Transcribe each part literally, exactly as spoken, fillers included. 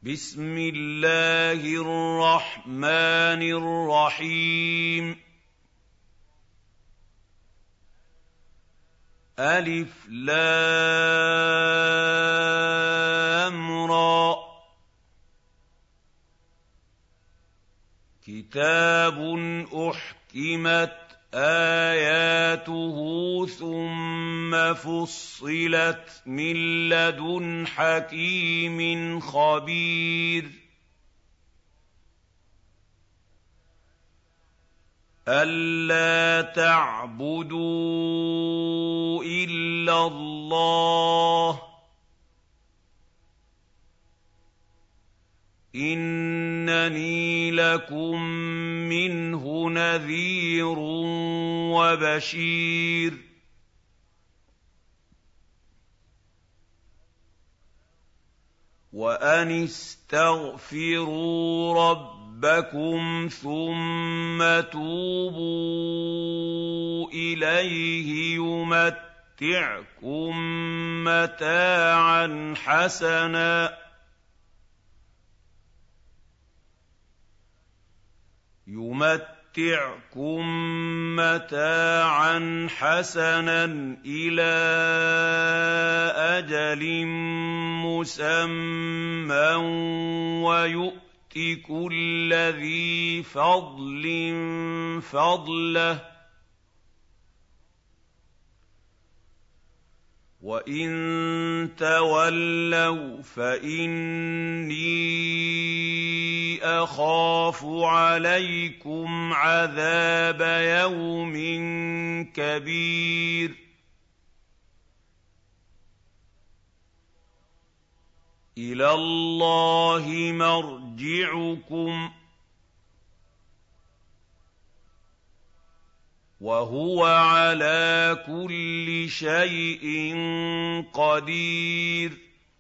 بسم الله الرحمن الرحيم ألف لام را كتاب أحكمت آياته ثم فصلت من لدن حكيم خبير ألا تعبدوا إلا الله إنني لكم منه نذير وبشير وأن استغفروا ربكم ثم توبوا إليه يمتعكم متاعا حسنا يمتعكم متاعا حسنا إلى أجل مسمى ويؤت كل ذي فضل فضله وإن تولوا فإني أخاف عليكم عذاب يوم كبير إلى الله مرجعكم وهو على كل شيء قدير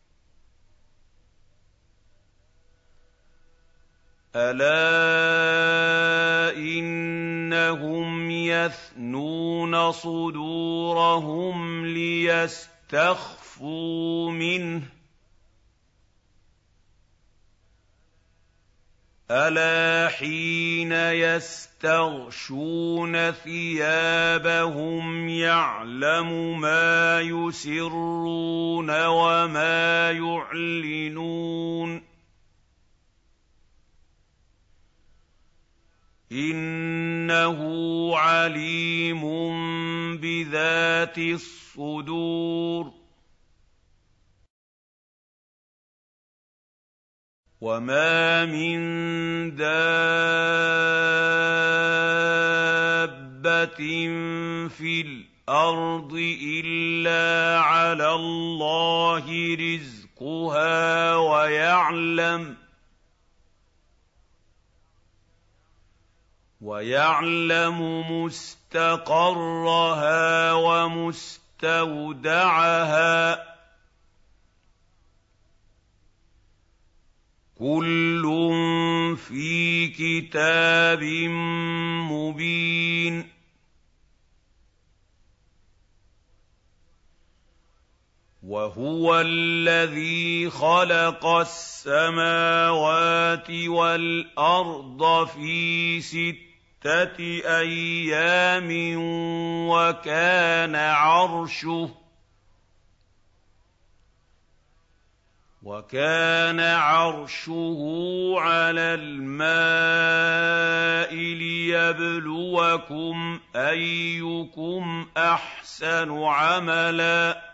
ألا إنهم يثنون صدورهم ليستخفوا منه ألا حين يستغشون ثيابهم يعلم ما يسرون وما يعلنون إنه عليم بذات الصدور وما من دابة في الأرض إلا على الله رزقها ويعلم ويعلم مستقرها ومستودعها كل في كتاب مبين وهو الذي خلق السماوات والأرض في ستة أيام وكان عرشه وكان عرشه على الماء ليبلوكم أيكم أحسن عملا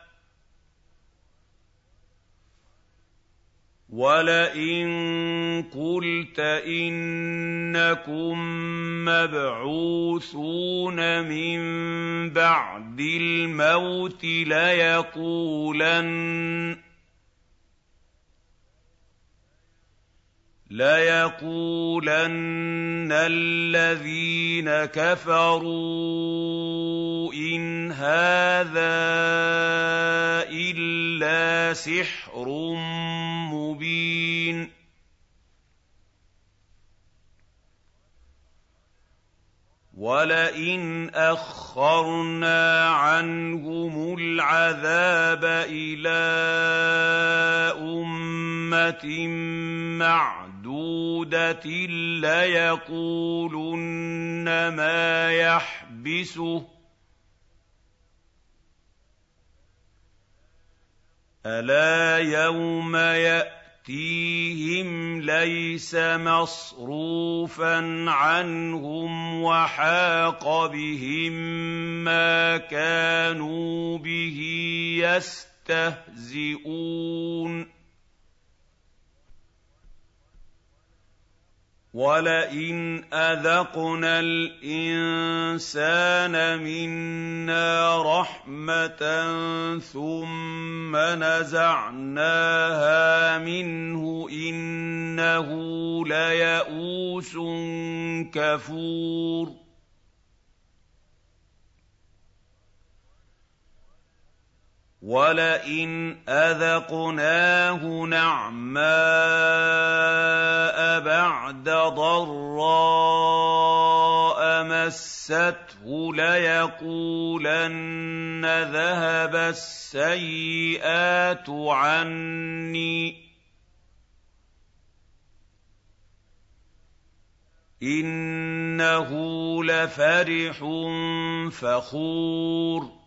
ولئن قلت إنكم مبعوثون من بعد الموت ليقولن ليقولن الذين كفروا إن هذا إلا سحر مبين ولئن أخرنا عنهم العذاب إلى أمة أُمَّةٍ مَّعْدُودَةٍ لَّيَقُولُنَّ مَا يَحْبِسُهُ ۗ أَلَا يَوْمَ يَأْتِيهِمْ لَيْسَ مَصْرُوفًا عَنْهُمْ وَحَاقَ بِهِم مَّا كَانُوا بِهِ يَسْتَهْزِئُونَ وَلَئِنْ أَذَقْنَا الْإِنسَانَ مِنَّا رَحْمَةً ثُمَّ نَزَعْنَاهَا مِنْهُ إِنَّهُ لَيَئُوسٌ كَفُورٌ وَلَئِنْ أَذَقْنَاهُ نَعْمَاءَ بَعْدَ ضَرَّاءَ مَسَّتْهُ لَيَقُولَنَّ ذَهَبَ السَّيِّئَاتُ عَنِّي ۚ إِنَّهُ لَفَرِحٌ فَخُورٌ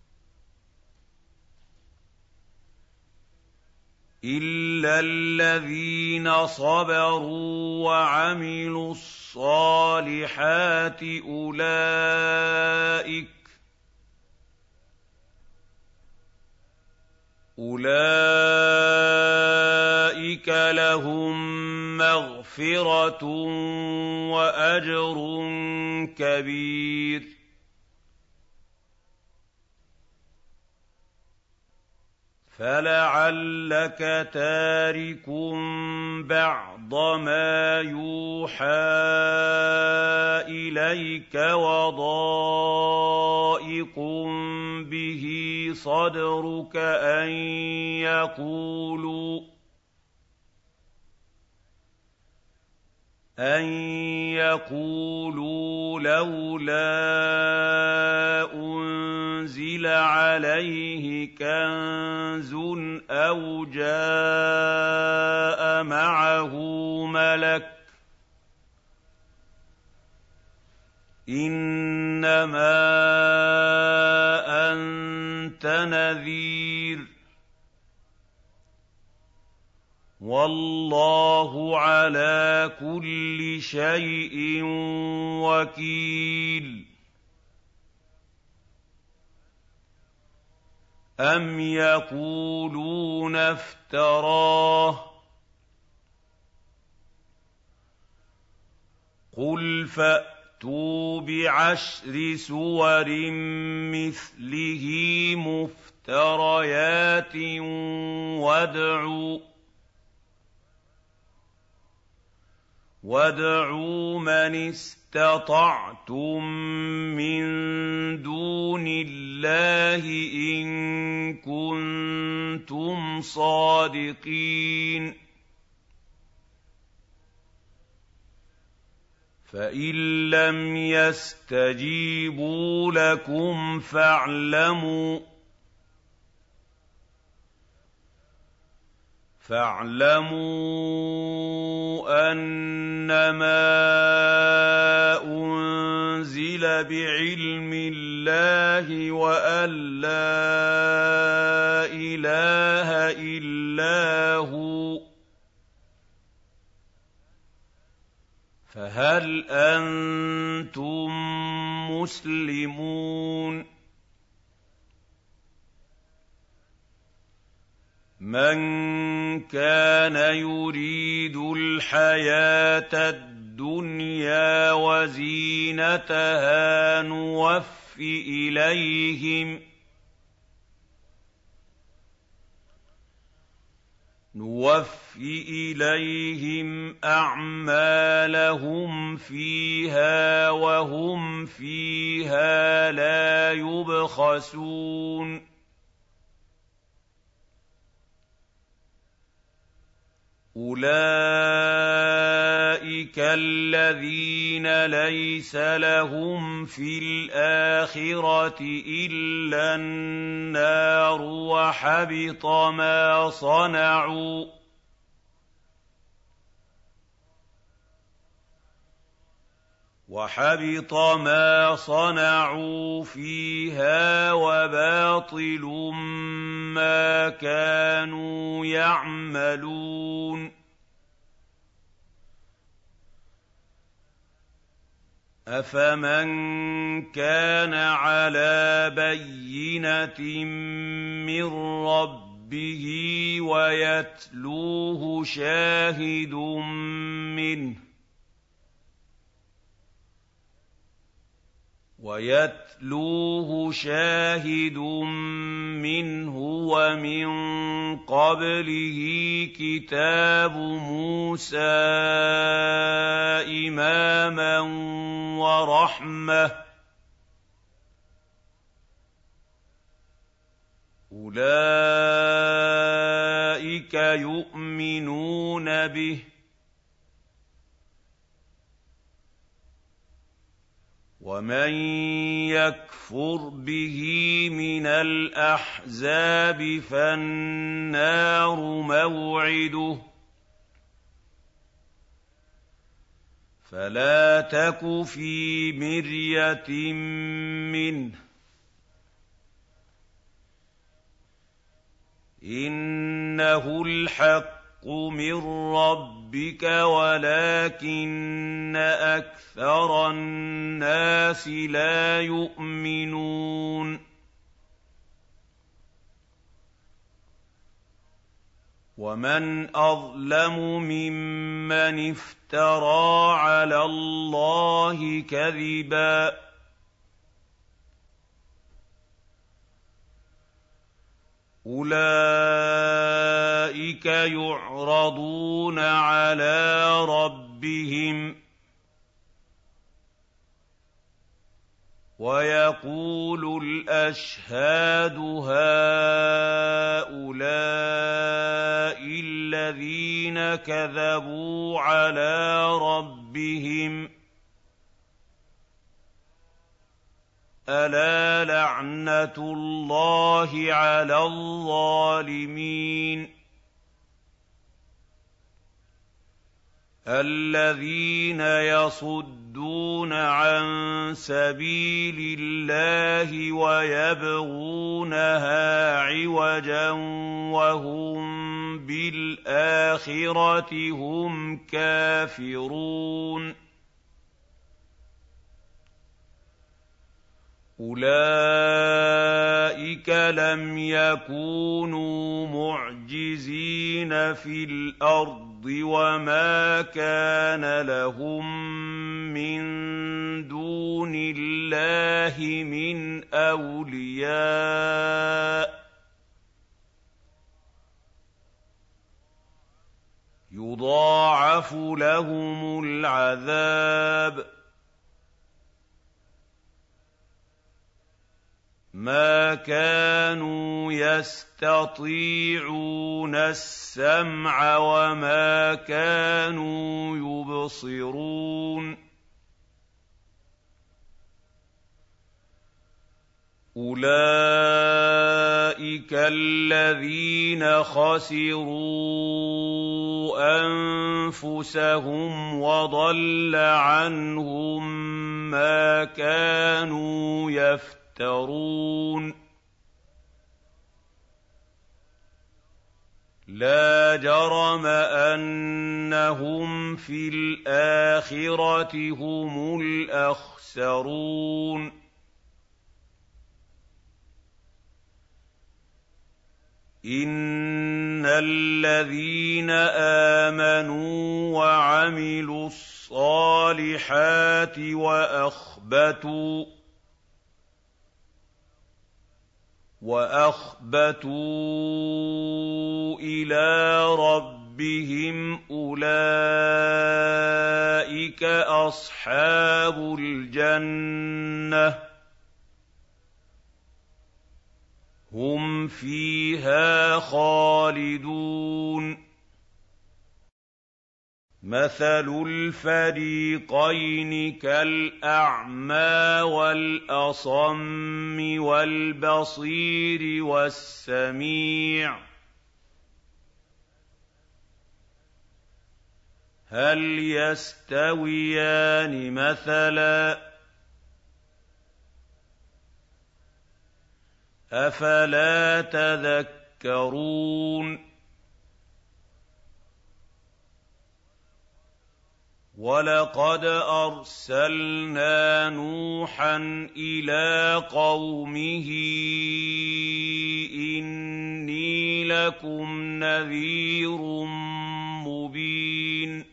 إِلَّا الَّذِينَ صَبَرُوا وَعَمِلُوا الصَّالِحَاتِ أُولَٰئِكَ أُولَٰئِكَ لَهُم مَّغْفِرَةٌ وَأَجْرٌ كَبِيرٌ فَلَعَلَّكَ تَارِكٌ بَعْضَ مَا يُوحَىٰ إِلَيْكَ وَضَائِقٌ بِهِ صَدْرُكَ أَن يَقُولُوا أَن يَقُولُوا لَوْلَا أُنزِلَ عَلَيْهِ كَنزٌ أَوْ جَاءَ مَعَهُ مَلَكٌ ۚ إِنَّمَا أَنتَ نَذِيرٌ ۚ وَاللَّهُ عَلَىٰ كُلِّ شَيْءٍ وَكِيلٌ أَمْ يَقُولُونَ افْتَرَاهُ ۖ قُلْ فَأْتُوا بِعَشْرِ سُوَرٍ مِّثْلِهِ مُفْتَرَيَاتٍ وَادْعُوا وَادْعُوا مَنِ اسْتَطَعْتُم مِّن دُونِ اللَّهِ إِن كُنتُمْ صَادِقِينَ فَإِن لَّمْ يَسْتَجِيبُوا لَكُمْ فَاعْلَمُوا فَاعْلَمُوا أَنَّمَا أُنزِلَ بِعِلْمِ اللَّهِ وَأَن لَّا إِلَٰهَ إِلَّا هُوَ ۚ فَهَلْ أَنتُم مُّسْلِمُونَ مَن كَانَ يُرِيدُ الْحَيَاةَ الدُّنْيَا وَزِينَتَهَا نُوَفِّ إِلَيْهِمْ نُوَفِّ إِلَيْهِمْ أَعْمَالَهُمْ فِيهَا وَهُمْ فِيهَا لَا يُبْخَسُونَ أُولَٰئِكَ الَّذِينَ لَيْسَ لَهُمْ فِي الْآخِرَةِ إِلَّا النَّارُ وَحَبِطَ مَا صَنَعُوا ۖ وَحَبِطَ مَا صَنَعُوا فِيهَا وَبَاطِلٌ مَّا كَانُوا يَعْمَلُونَ أَفَمَن كَانَ عَلَىٰ بَيِّنَةٍ مِّن رَّبِّهِ وَيَتْلُوهُ شَاهِدٌ مِّنْهُ وَيَتْلُوهُ شَاهِدٌ مِّنْهُ وَمِن قَبْلِهِ كِتَابُ مُوسَىٰ إِمَامًا وَرَحْمَةً ۚ أُولَٰئِكَ يُؤْمِنُونَ بِهِ ۚ وَمَن يَكْفُرْ بِهِ مِنَ الْأَحْزَابِ فَالنَّارُ مَوْعِدُهُ ۚ فَلَا تَكُ فِي مِرْيَةٍ مِّنْهُ ۚ إِنَّهُ الْحَقُّ مِن رَّبِّكَ وَلَٰكِنَّ أَكْثَرَ النَّاسِ لَا يُؤْمِنُونَ وَمَنْ أَظْلَمُ مِمَّنِ افْتَرَىٰ عَلَى اللَّهِ كَذِبًا أُولَٰئِكَ يُعْرَضُونَ عَلَىٰ رَبِّهِمْ وَيَقُولُ الْأَشْهَادُ هَٰؤُلَاءِ الَّذِينَ كَذَبُوا عَلَىٰ رَبِّهِمْ ۚ أَلَا لَعْنَةُ اللَّهِ عَلَى الظَّالِمِينَ الَّذِينَ يَصُدُّونَ عَن سَبِيلِ اللَّهِ وَيَبْغُونَهَا عِوَجًا وَهُم بِالْآخِرَةِ هُمْ كَافِرُونَ أُولَٰئِكَ لَمْ يَكُونُوا مُعْجِزِينَ فِي الْأَرْضِ وَمَا كَانَ لَهُم مِّن دُونِ اللَّهِ مِنْ أَوْلِيَاءَ يُضَاعَفُ لَهُمُ الْعَذَابُ مَا كَانُوا يَسْتَطِيعُونَ السَّمْعَ وَمَا كَانُوا يُبْصِرُونَ أُولَٰئِكَ الَّذِينَ خَسِرُوا أَنفُسَهُمْ وَضَلَّ عَنْهُم مَّا كَانُوا يَفْتَرُونَ لَا جَرَمَ أَنَّهُمْ فِي الْآخِرَةِ هُمُ الْأَخْسَرُونَ إِنَّ الَّذِينَ آمَنُوا وَعَمِلُوا الصَّالِحَاتِ وَأَخْبَتُوا وَأَخْبَتُوا إِلَىٰ رَبِّهِمْ أُولَٰئِكَ أَصْحَابُ الْجَنَّةِ ۖ هُمْ فِيهَا خَالِدُونَ مَثَلُ الْفَرِيقَيْنِ كَالْأَعْمَىٰ وَالْأَصَمِّ وَالْبَصِيرِ وَالسَّمِيعِ ۚ هَلْ يَسْتَوِيَانِ مَثَلًا ۚ أَفَلَا تَذَكَّرُونَ وَلَقَدْ أَرْسَلْنَا نُوحًا إِلَىٰ قَوْمِهِ إِنِّي لَكُمْ نَذِيرٌ مُّبِينٌ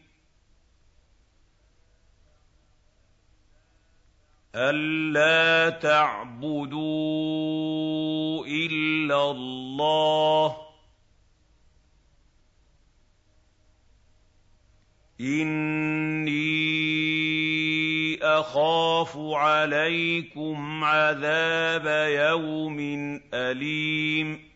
أَلَّا تَعْبُدُوا إِلَّا اللَّهَ إِنِّي أَخَافُ عَلَيْكُمْ عَذَابَ يَوْمٍ أَلِيمٍ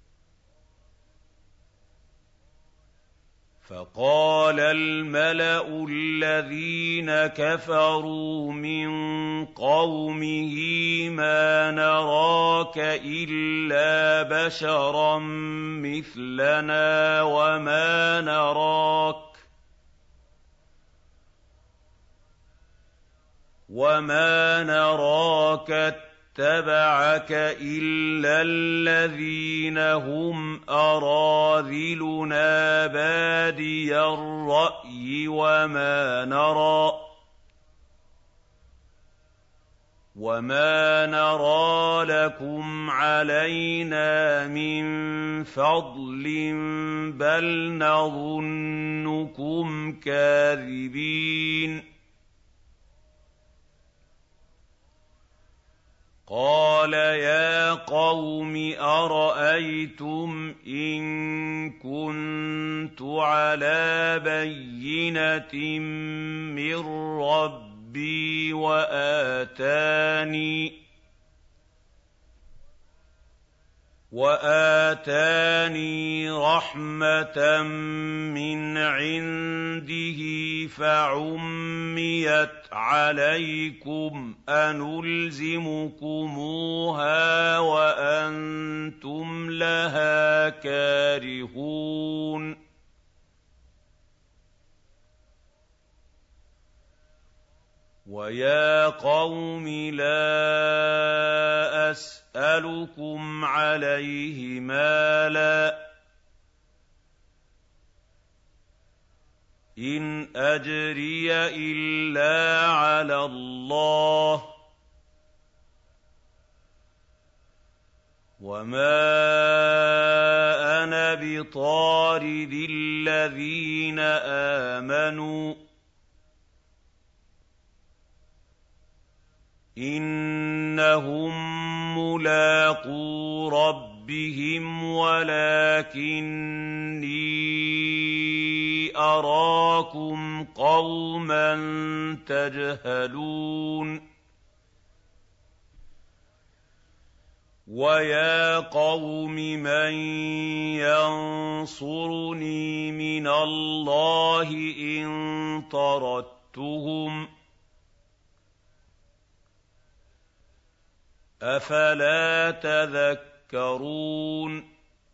فَقَالَ الْمَلَأُ الَّذِينَ كَفَرُوا مِن قَوْمِهِ مَا نَرَاكَ إِلَّا بَشَرًا مِّثْلَنَا وَمَا نَرَاكَ وَمَا نَرَاكَ اتَّبَعَكَ إِلَّا الَّذِينَ هُمْ أَرَاذِلُنَا بَادِيَ الرَّأْيِ وَمَا نَرَىٰ وَمَا نَرَىٰ لَكُمْ عَلَيْنَا مِن فَضْلٍ بَلْ نَظُنُّكُمْ كَاذِبِينَ قَالَ يَا قَوْمِ أَرَأَيْتُمْ إِن كُنتُ عَلَىٰ بَيِّنَةٍ مِّن رَّبِّي وَآتَانِي وَآتَانِي رَحْمَةً مِّنْ عِندِهِ فَعُمِّيَتْ عَلَيْكُمْ أَنُلْزِمُكُمُوهَا وَأَنتُمْ لَهَا كَارِهُونَ وَيَا قَوْمِ لَا أَسْأَلُكُمْ عَلَيْهِ مَالًا ۖ إِنْ أَجْرِيَ إِلَّا عَلَى اللَّهِ ۖ وَمَا أَنَا بِطَارِدِ الَّذِينَ آمَنُوا ۚ إِنَّهُم مُّلَاقُو رَبِّهِمْ وَلَٰكِنِّي أَرَاكُمْ قَوْمًا تَجْهَلُونَ وَيَا قَوْمِ مَن يَنصُرُنِي مِنَ اللَّهِ إِن طَرَدتُّهُمْ ۚ أَفَلَا تَذَكَّرُونَ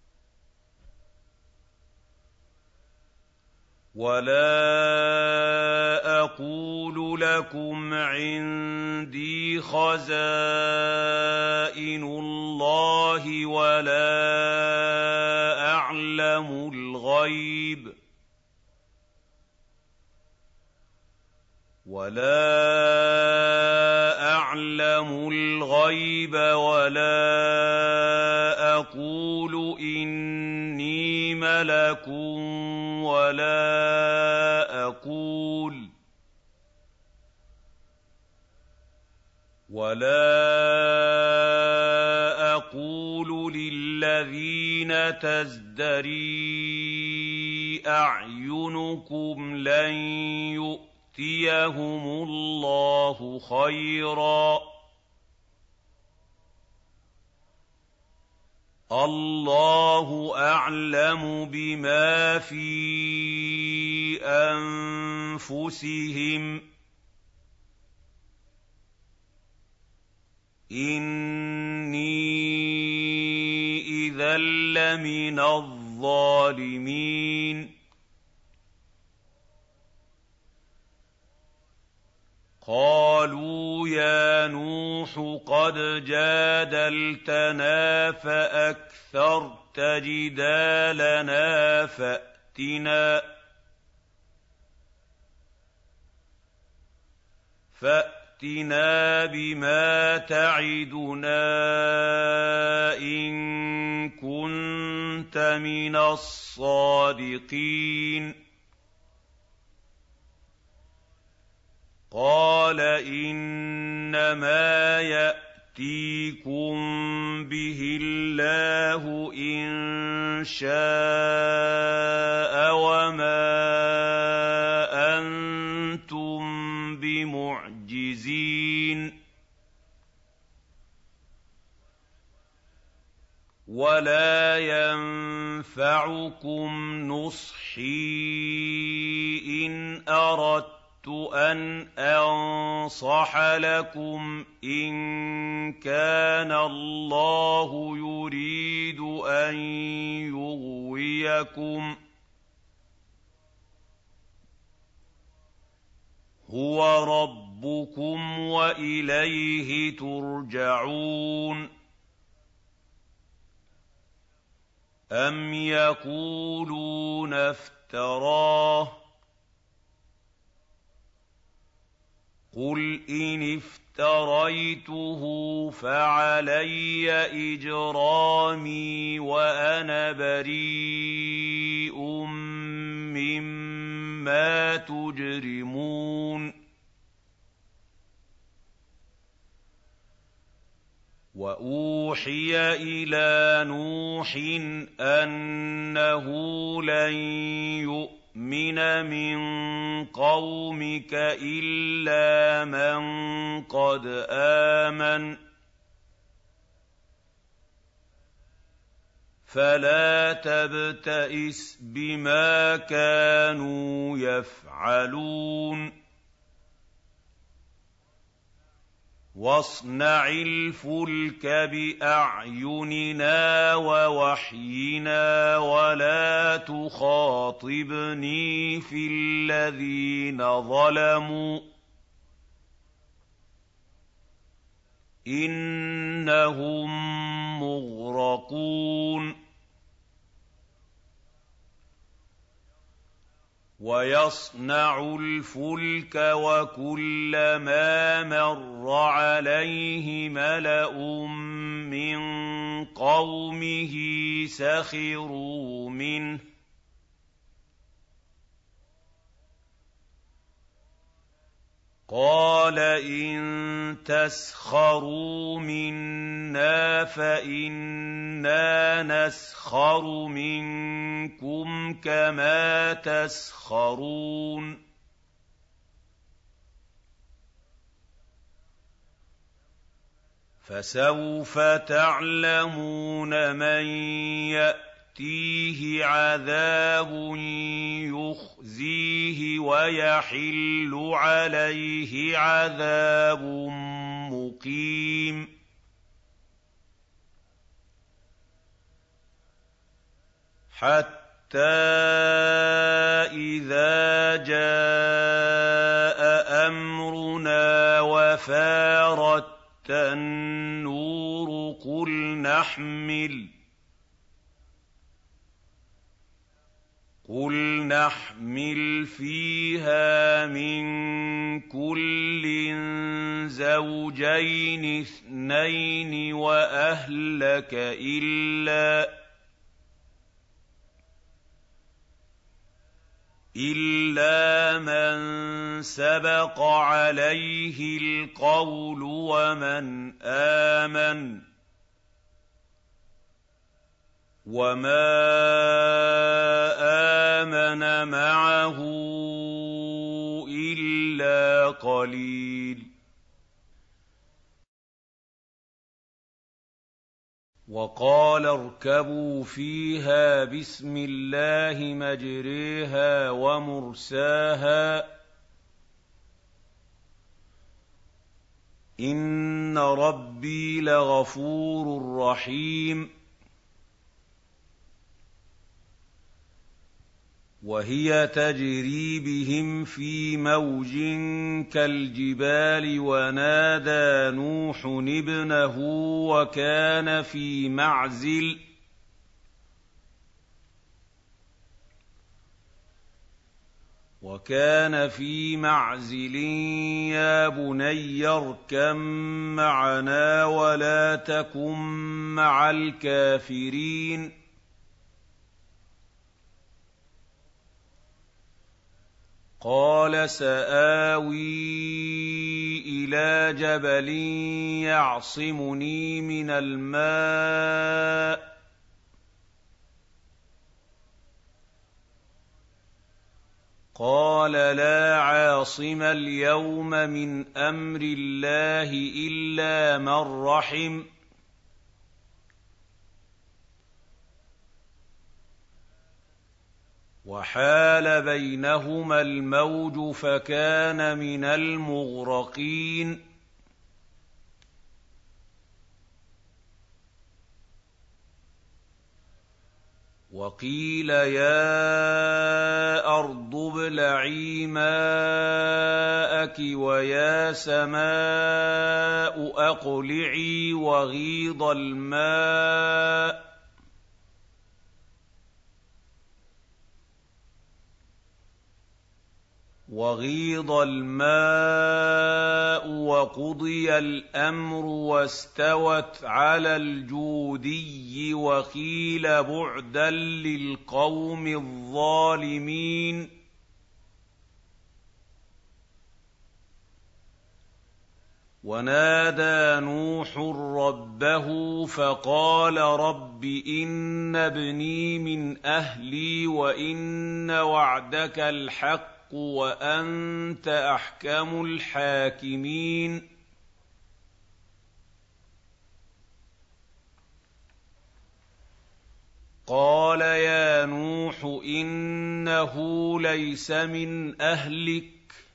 وَلَا أَقُولُ لَكُمْ عِندِي خَزَائِنُ اللَّهِ وَلَا أَعْلَمُ الْغَيْبَ وَلَا أَعْلَمُ الْغَيْبَ وَلَا أَقُولُ إِنِّي مَلَكٌ وَلَا أَقُولُ وَلَا أَقُولُ لِلَّذِينَ تَزْدَرِي أَعْيُنُكُمْ لَن يُؤْتِيَهُمُ اللَّهُ خَيْرًا ۖ اللَّهُ أَعْلَمُ بِمَا فِي أَنفُسِهِمْ ۖ إِنِّي إِذًا لَّمِنَ الظَّالِمِينَ قَالُوا يَا نُوحُ قَدْ جَادَلْتَنَا فَأَكْثَرْتَ جِدَالَنَا فَأْتِنَا فَأْتِنَا بِمَا تَعِدُنَا إِن كُنتَ مِنَ الصَّادِقِينَ قَالَ إِنَّمَا يَأْتِيكُم بِهِ اللَّهُ إِن شَاءَ وَمَا أَنتُم بِمُعْجِزِينَ وَلَا يَنفَعُكُمْ نُصْحِي إِنْ أَرَدتُّ أَنْ أَنصَحَ لَكُمْ إِن كَانَ اللَّهُ يُرِيدُ أَن يُغْوِيَكُمْ هُوَ رَبُّكُمْ وَإِلَيْهِ تُرْجَعُونَ أَمْ يَقُولُونَ افْتَرَاهُ ۖ قُلْ إِنِ افْتَرَيْتُهُ فَعَلَيَّ إِجْرَامِي وَأَنَا بَرِيءٌ مِّمَّا تُجْرِمُونَ وَأُوحِيَ إِلَىٰ نُوحٍ أَنَّهُ لَن يُؤْمِنَ مِن قَوْمِكَ إِلَّا مَن قَدْ آمَنَ فَلَا تَبْتَئِسْ بِمَا كَانُوا يَفْعَلُونَ وَاصْنَعِ الْفُلْكَ بِأَعْيُنِنَا وَوَحْيِنَا وَلَا تُخَاطِبْنِي فِي الَّذِينَ ظَلَمُوا إِنَّهُم مُّغْرَقُونَ وَيَصْنَعُ الْفُلْكَ وَكُلَّمَا مَرَّ عَلَيْهِ مَلَأٌ مِّن قَوْمِهِ سَخِرُوا مِنْهُ قَالَ إِن تَسْخَرُوا مِنَّا فَإِنَّا نَسْخَرُ مِنكُمْ كَمَا تَسْخَرُونَ فَسَوْفَ تَعْلَمُونَ مَن يَأْتِيهِ عَذَابٌ يُخْزِيهِ وَيَحِلُّ عَلَيْهِ عَذَابٌ مُّقِيمٌ حَتَّىٰ إِذَا جَاءَ أَمْرُنَا وَفَارَتِ النُّورُ قُلْ نَحْمِلُ قُلْ نَحْمِلُ فِيهَا مِن كُلٍّ زَوْجَيْنِ اثْنَيْنِ وَأَهْلَكَ إِلَّا إِلَّا مَن سَبَقَ عَلَيْهِ الْقَوْلُ وَمَنْ آمَنَ وَمَا آمَنَ مَعَهُ إِلَّا قَلِيلٌ وَقَالَ ارْكَبُوا فِيهَا بِسْمِ اللَّهِ مَجْرَاهَا وَمُرْسَاهَا ۚ إِنَّ رَبِّي لَغَفُورٌ رَّحِيمٌ وهي تجري بهم في موج كالجبال ونادى نوح ابنه وكان في معزل وكان في معزل يا بني اركب معنا ولا تكن مع الكافرين قال سآوي إلى جبل يعصمني من الماء قال لا عاصم اليوم من أمر الله إلا من رحم وحال بينهما الموج فكان من المغرقين وقيل يا أرض ابلعي ماءك ويا سماء أقلعي وغيض الماء وغيض الماء وقضي الأمر واستوت على الجودي وقيل بعدا للقوم الظالمين ونادى نوح ربه فقال رب إن ابني من أهلي وإن وعدك الحق وأنت أحكم الحاكمين قال يا نوح إنه ليس من أهلك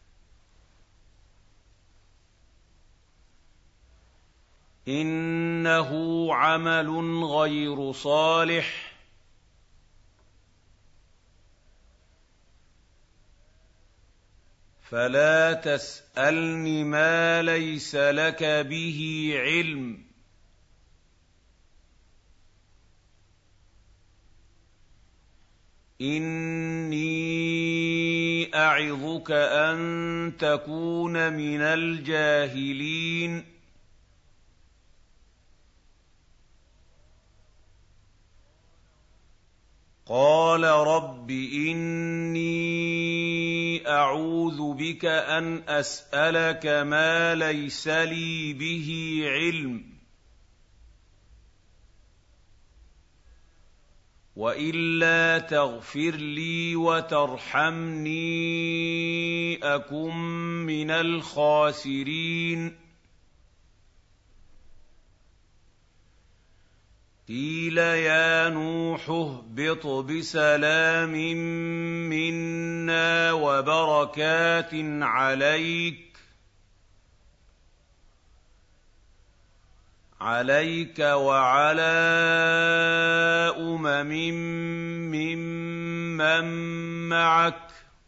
إنه عمل غير صالح فلا تسألن ما ليس لك به علم إني أعظك أن تكون من الجاهلين قال رب إني أعوذ بك أن أسألك ما ليس لي به علم وإلا تغفر لي وترحمني أكن من الخاسرين قيل يا نوح اهبط بسلام منا وبركات عليك عليك وعلى أمم ممن معك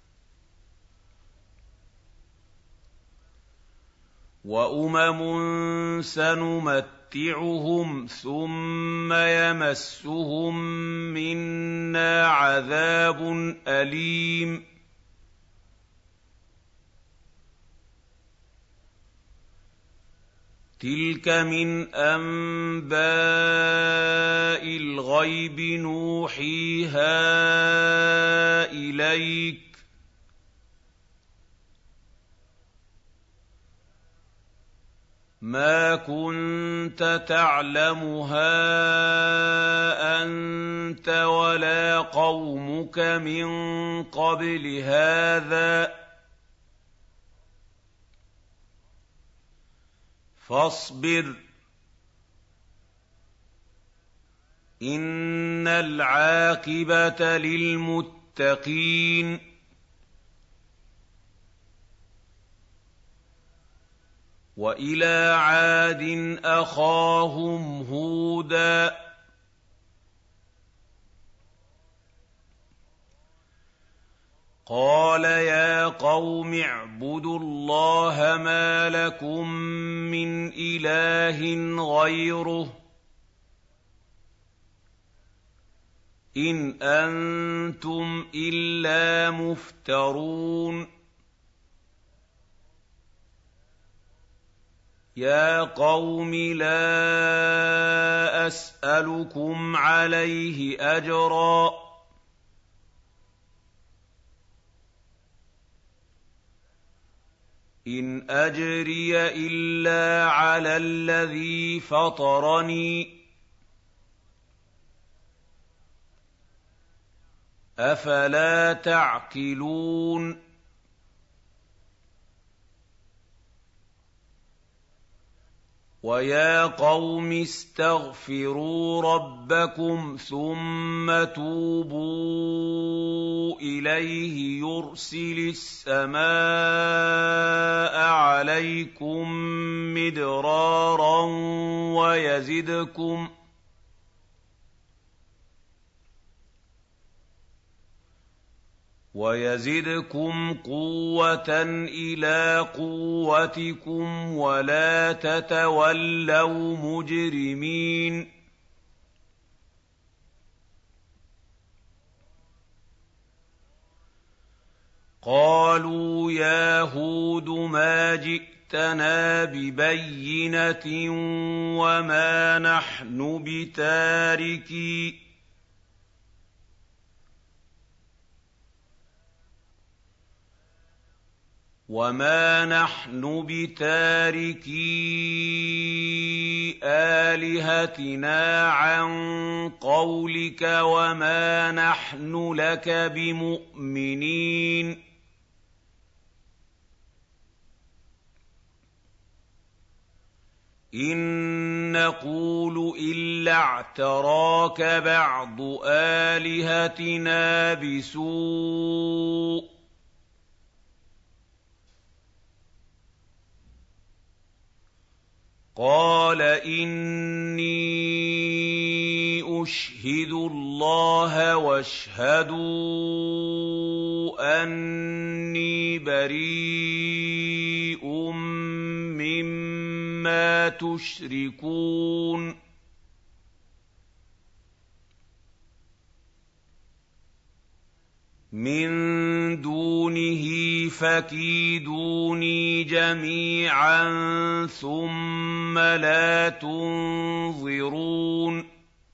وأمم سنمتعهم ثم يمسهم منا عذاب أليم تلك من أنباء الغيب نوحيها إليك ما كنت تعلمها أنت ولا قومك من قبل هذا فاصبر إن العاقبة للمتقين وإلى عاد أخاهم هودا قَالَ يَا قَوْمِ اعْبُدُوا اللَّهَ مَا لَكُم مِّنْ إِلَٰهٍ غَيْرُهُ إِنْ أَنتُمْ إِلَّا مُفْتَرُونَ يَا قَوْمِ لَا أَسْأَلُكُمْ عَلَيْهِ أَجْرًا ۖ إِنْ أَجْرِيَ إِلَّا عَلَى الَّذِي فَطَرَنِي ۚ أَفَلَا تَعْقِلُونَ وَيَا قَوْمِ اسْتَغْفِرُوا رَبَّكُمْ ثُمَّ تُوبُوا إِلَيْهِ يُرْسِلِ السَّمَاءَ عَلَيْكُم مِّدْرَارًا وَيَزِدْكُمْ وَيَزِدْكُمْ قُوَّةً إِلَىٰ قُوَّتِكُمْ وَلَا تَتَوَلَّوْا مُجْرِمِينَ قَالُوا يَا هُودُ مَا جِئْتَنَا بِبَيِّنَةٍ وَمَا نَحْنُ بِتَارِكِي وَمَا نَحْنُ بِتَارِكِي آلِهَتِنَا عَن قَوْلِكَ وَمَا نَحْنُ لَكَ بِمُؤْمِنِينَ إِن نَّقُولُ إِلَّا اعْتَرَاكَ بَعْضُ آلِهَتِنَا بِسُوءٍ ۗ قَالَ إِنِّي أُشْهِدُ اللَّهَ وَاشْهَدُوا أَنِّي بَرِيءٌ مِّمَّا تُشْرِكُونَ مِن دُونِهِ فَكِيدُونِي جَمِيعًا ثُمَّ لَا تُنظِرُونِ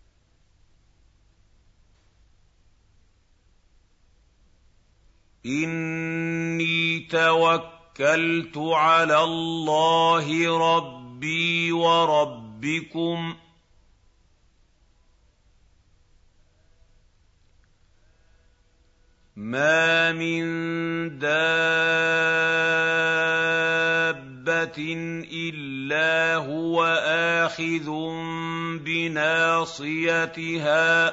إِنِّي تَوَكَّلْتُ عَلَى اللَّهِ رَبِّي وَرَبِّكُم مَّا مِن دَابَّةٍ إِلَّا هُوَ آخِذٌ بِنَاصِيَتِهَا ۚ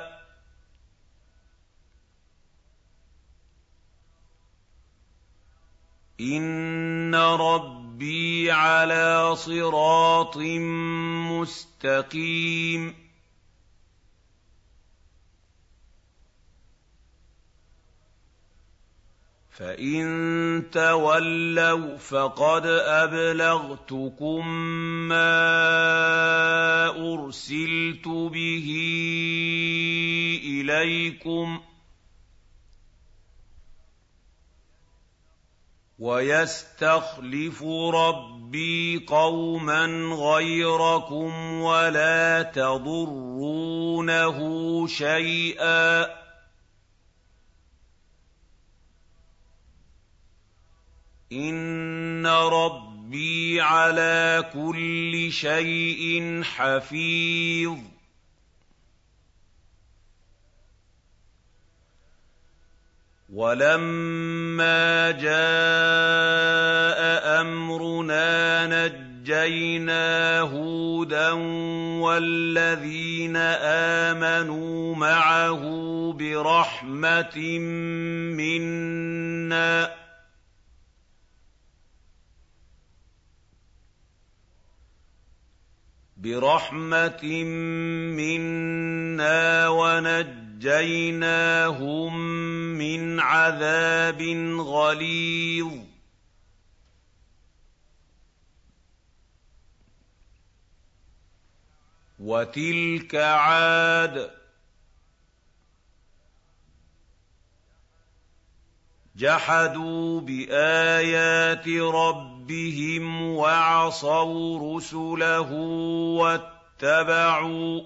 إِنَّ رَبِّي عَلَىٰ صِرَاطٍ مُّسْتَقِيمٍ فَإِن تَوَلَّوْا فَقَدْ أَبْلَغْتُكُم مَّا أُرْسِلْتُ بِهِ إِلَيْكُمْ ۖ وَيَسْتَخْلِفُ رَبِّي قَوْمًا غَيْرَكُمْ وَلَا تَضُرُّونَهُ شَيْئًا ۚ إِنَّ رَبِّي عَلَىٰ كُلِّ شَيْءٍ حَفِيظٌ وَلَمَّا جَاءَ أَمْرُنَا نَجَّيْنَا هُودًا وَالَّذِينَ آمَنُوا مَعَهُ بِرَحْمَةٍ مِّنَّا برحمة منا ونجيناهم فَنَجَّيْنَاهُم مِّنْ عَذَابٍ غَلِيظٍ وَتِلْكَ عَادٌ جَحَدُوا بِآيَاتِ رَبِّهِمْ وَعَصَوْا رُسُلَهُ وَاتَّبَعُوا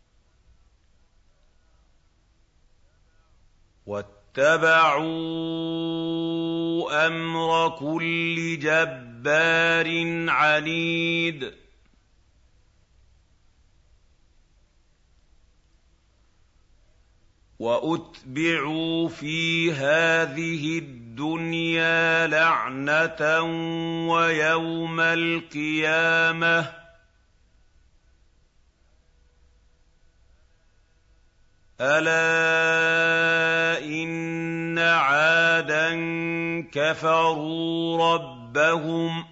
وَاتَّبَعُوا أَمْرَ كُلِّ جَبَّارٍ عَنِيدٍ وَأُتْبِعُوا فِي هَٰذِهِ الدُّنْيَا لَعْنَةً وَيَوْمَ الْقِيَامَةِ ۗ أَلَا إِنَّ عَادًا كَفَرُوا رَبَّهُمْ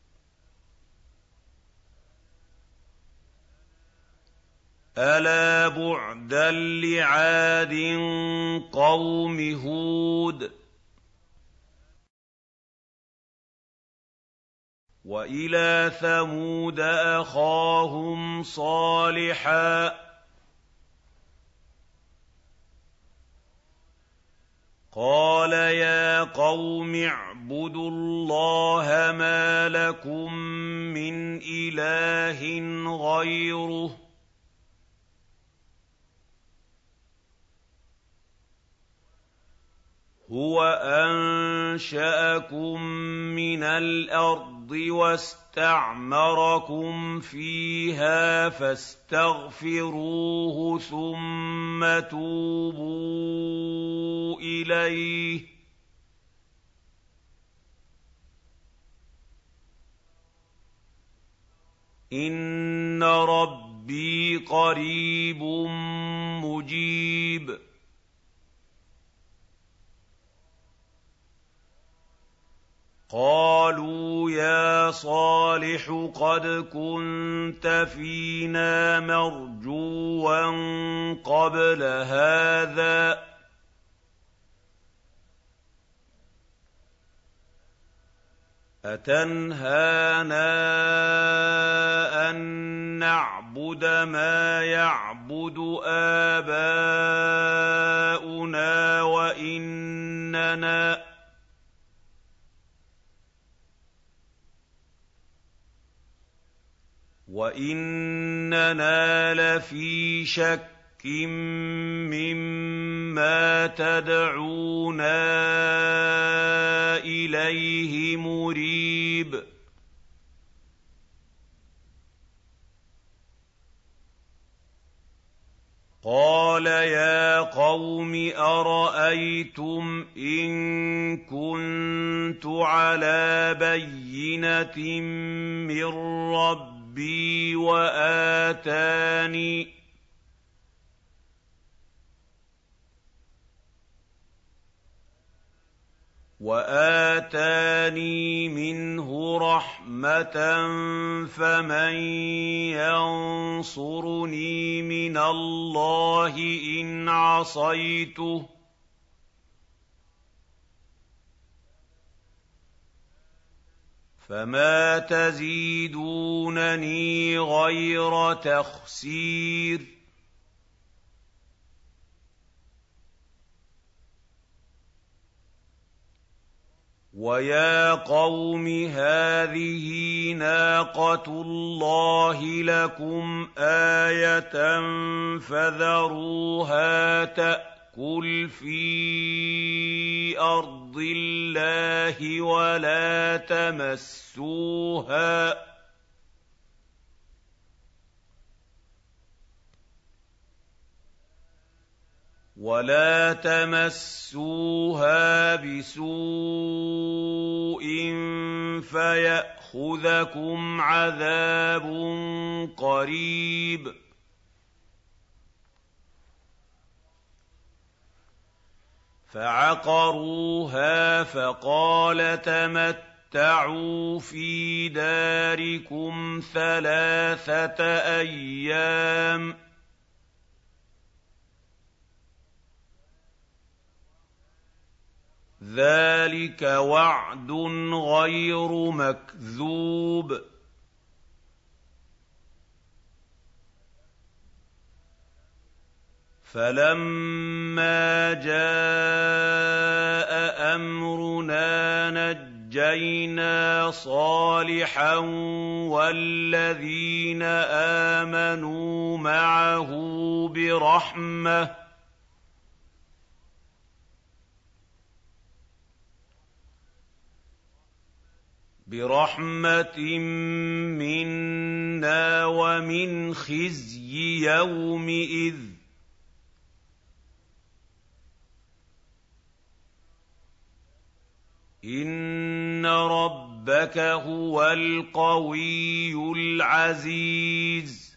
أَلَا بُعْدًا لِّعَادٍ قَوْمِ هُودٍ وَإِلَىٰ ثَمُودَ أَخَاهُمْ صَالِحًا ۗ قَالَ يَا قَوْمِ اعْبُدُوا اللَّهَ مَا لَكُم مِّنْ إِلَٰهٍ غَيْرُهُ هُوَ أَنشَأَكُم مِّنَ الْأَرْضِ وَاسْتَعْمَرَكُمْ فِيهَا فَاسْتَغْفِرُوهُ ثُمَّ تُوبُوا إِلَيْهِ ۚ إِنَّ رَبِّي قَرِيبٌ مُّجِيبٌ قَالُوا يَا صَالِحُ قَدْ كُنتَ فِينَا مَرْجُوًّا قَبْلَ هَٰذَا أَتَنْهَانَا أَن نَّعْبُدَ مَا يَعْبُدُ آبَاؤُنَا وَإِنَّنَا وَإِنَّنَا لَفِي شَكٍّ مِّمَّا تَدْعُونَا إِلَيْهِ مُرِيبٍ قَالَ يَا قَوْمِ أَرَأَيْتُمْ إِن كُنتُ عَلَىٰ بَيِّنَةٍ مِّن رَّبِّي وَآتَانِي وَآتَانِي مِنْهُ رَحْمَةً فَمَن يَنصُرُنِي مِنَ اللَّهِ إِنْ عَصَيْتُهُ ۖ فَمَا تَزِيدُونَنِي غَيْرَ تَخْسِيرٍ وَيَا قَوْمِ هَٰذِهِ نَاقَةُ اللَّهِ لَكُمْ آيَةً فَذَرُوهَا تَأْكُلْ فِي أَرْضِ اللَّهِ وَلَا تَمَسُّوهَا وَلَا تَمَسُّوهَا بِسُوءٍ فَيَأْخُذَكُمْ عَذَابٌ قَرِيبٌ فَعَقَرُوهَا فَقَالَ تَمَتَّعُوا فِي دَارِكُمْ ثَلَاثَةَ أَيَّامٍ ذَٰلِكَ وَعْدٌ غَيْرُ مَكْذُوبٍ فَلَمَّا جَاءَ أَمْرُنَا نَجَّيْنَا صَالِحًا وَالَّذِينَ آمَنُوا مَعَهُ بِرَحْمَةٍ برحمة مِّنَّا وَمِنْ خِزْيِ يَوْمِئِذٍ ۗ إِنَّ رَبَّكَ هُوَ الْقَوِيُّ الْعَزِيزُ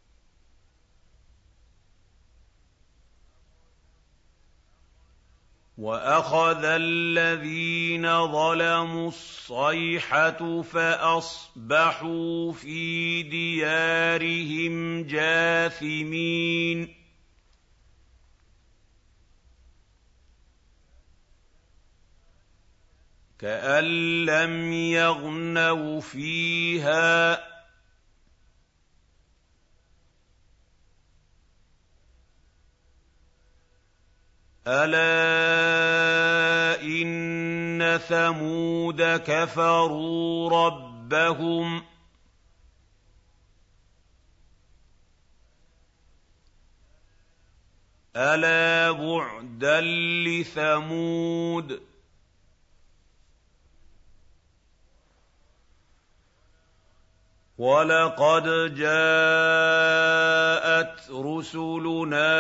وَأَخَذَ الَّذِينَ ظَلَمُوا الصَّيْحَةُ فَأَصْبَحُوا فِي دِيَارِهِمْ جَاثِمِينَ كَأَن لَّمْ يَغْنَوْا فِيهَا ۗ أَلَا إِنَّ ثَمُودَ كَفَرُوا رَبَّهُمْ أَلَا بُعْدًا لِّثَمُودَ وَلَقَدْ جَاءَتْ رُسُلُنَا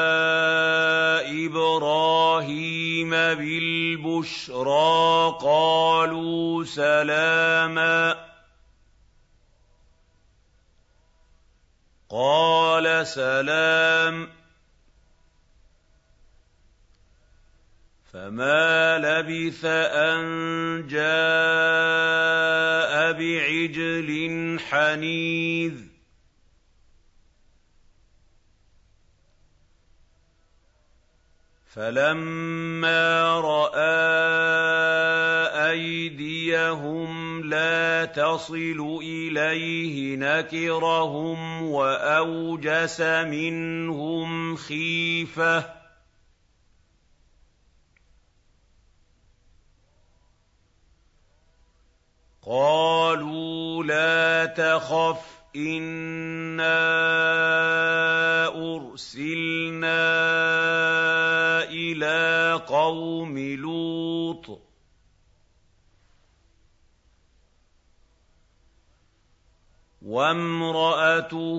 إِبْرَاهِيمَ بِالْبُشْرَىٰ قَالُوا سَلَامًا قَالَ سَلَامٌ فَمَا لَبِثَ أَن جَاءَ بِعِجْلٍ حَنِيذٍ فَلَمَّا رَأَىٰ أَيْدِيَهُمْ لَا تَصِلُ إِلَيْهِ نَكِرَهُمْ وَأَوْجَسَ مِنْهُمْ خِيفَةً قَالُوا لَا تَخَفْ إِنَّا أُرْسِلْنَا إِلَىٰ قَوْمِ لُوطٍ وَامْرَأَتُهُ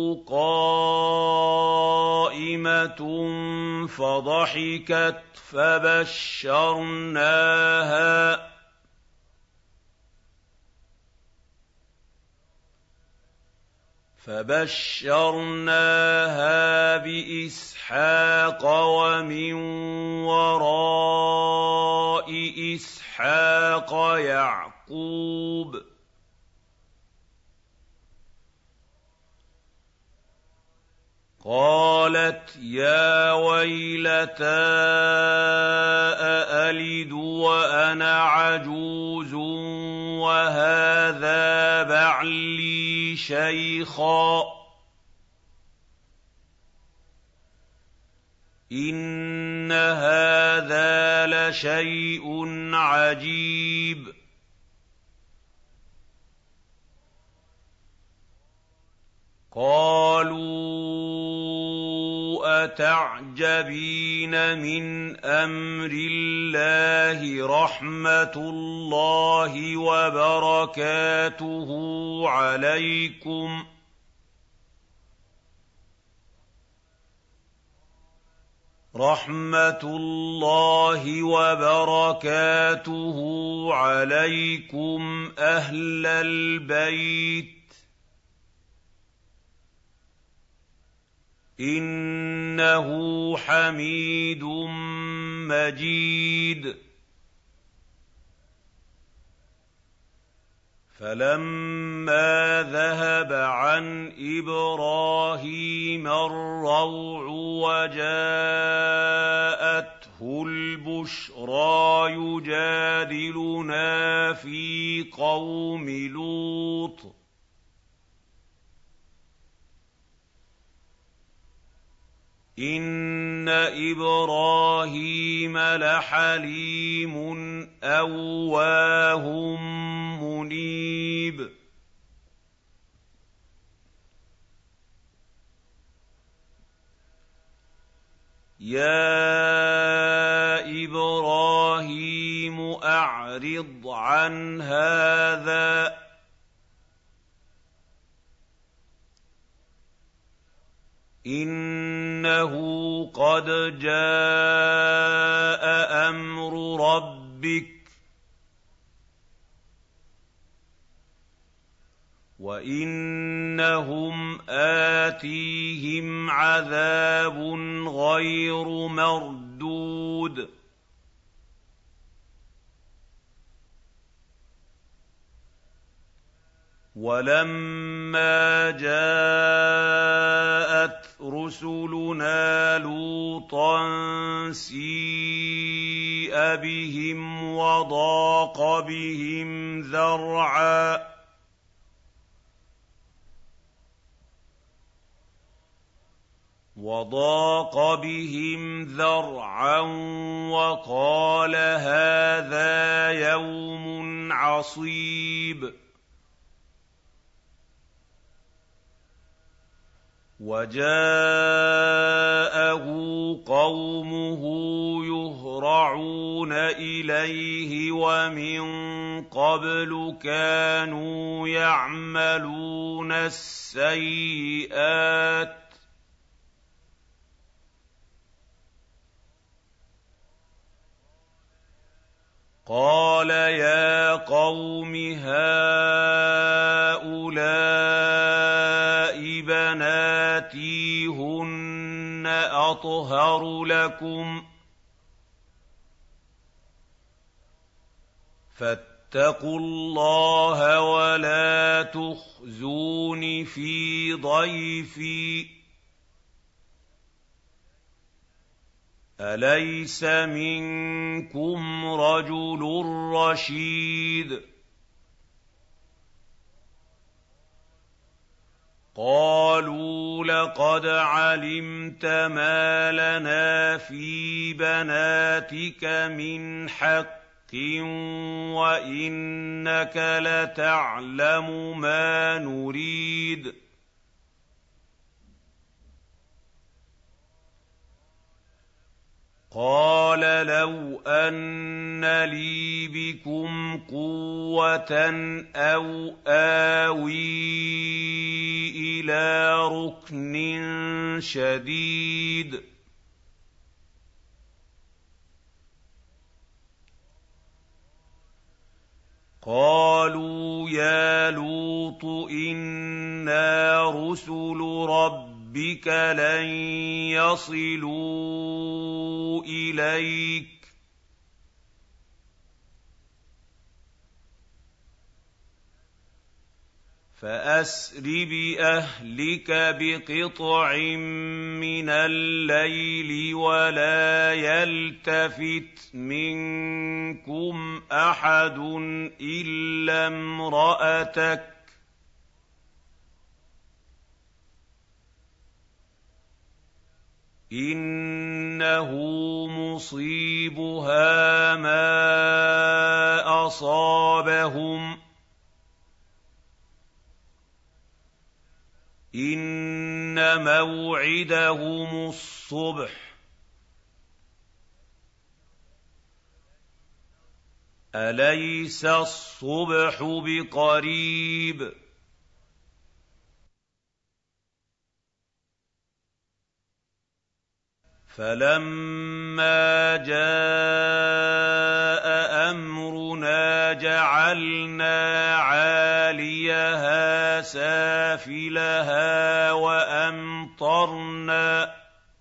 قَائِمَةٌ فَضَحِكَتْ فَبَشَّرْنَاهَا فَبَشَّرْنَاهَا بِإِسْحَاقَ وَمِن وَرَاءِ إِسْحَاقَ يَعْقُوبَ قَالَتْ يَا وَيْلَتَا أَأَلِدُ وَأَنَا عَجُوزٌ وَهَٰذَا بَعْلِي شَيْخًا إِنَّ هَٰذَا لَشَيْءٌ عَجِيبٌ قَالُوا أَتَعْجَبِينَ مِنْ أَمْرِ اللَّهِ رَحْمَتُ اللَّهِ وَبَرَكَاتُهُ عَلَيْكُمْ رَحْمَتُ اللَّهِ وَبَرَكَاتُهُ عَلَيْكُمْ أَهْلَ الْبَيْتِ إِنَّهُ حَمِيدٌ مَّجِيدٌ فَلَمَّا ذَهَبَ عَنْ إِبْرَاهِيمَ الرَّوْعُ وَجَاءَتْهُ جاءته البشرى يجادلنا في قوم لوط إن إبراهيم لحليم أواه منيب يا إبراهيم أعرض عن هذا إنه قد جاء أمر ربك وإنهم آتيهم عذاب غير مردود ولما جاءت رسلنا لوطا سيء بهم وضاق بهم ذرعا وضاق بهم ذرعا وقال هذا يوم عصيب وجاءه قومه يهرعون إليه ومن قبل كانوا يعملون السيئات قال يا قوم هؤلاء بناتي هن أطهر لكم فاتقوا الله ولا تخزون في ضيفي أليس منكم رجل رشيد قالوا لقد علمت ما لنا في بناتك من حق وإنك لتعلم ما نريد قال لو أن لي بكم قوة أو آوي إلى ركن شديد قالوا يا لوط إنا رسل ربك بك لن يصلوا إليك فأسر بأهلك بقطع من الليل ولا يلتفت منكم أحد إلا امرأتك إنه مصيبها ما أصابهم إن موعدهم الصبح أليس الصبح بقريب فلما جاء أمرنا جعلنا عاليها سافلها وأمطرنا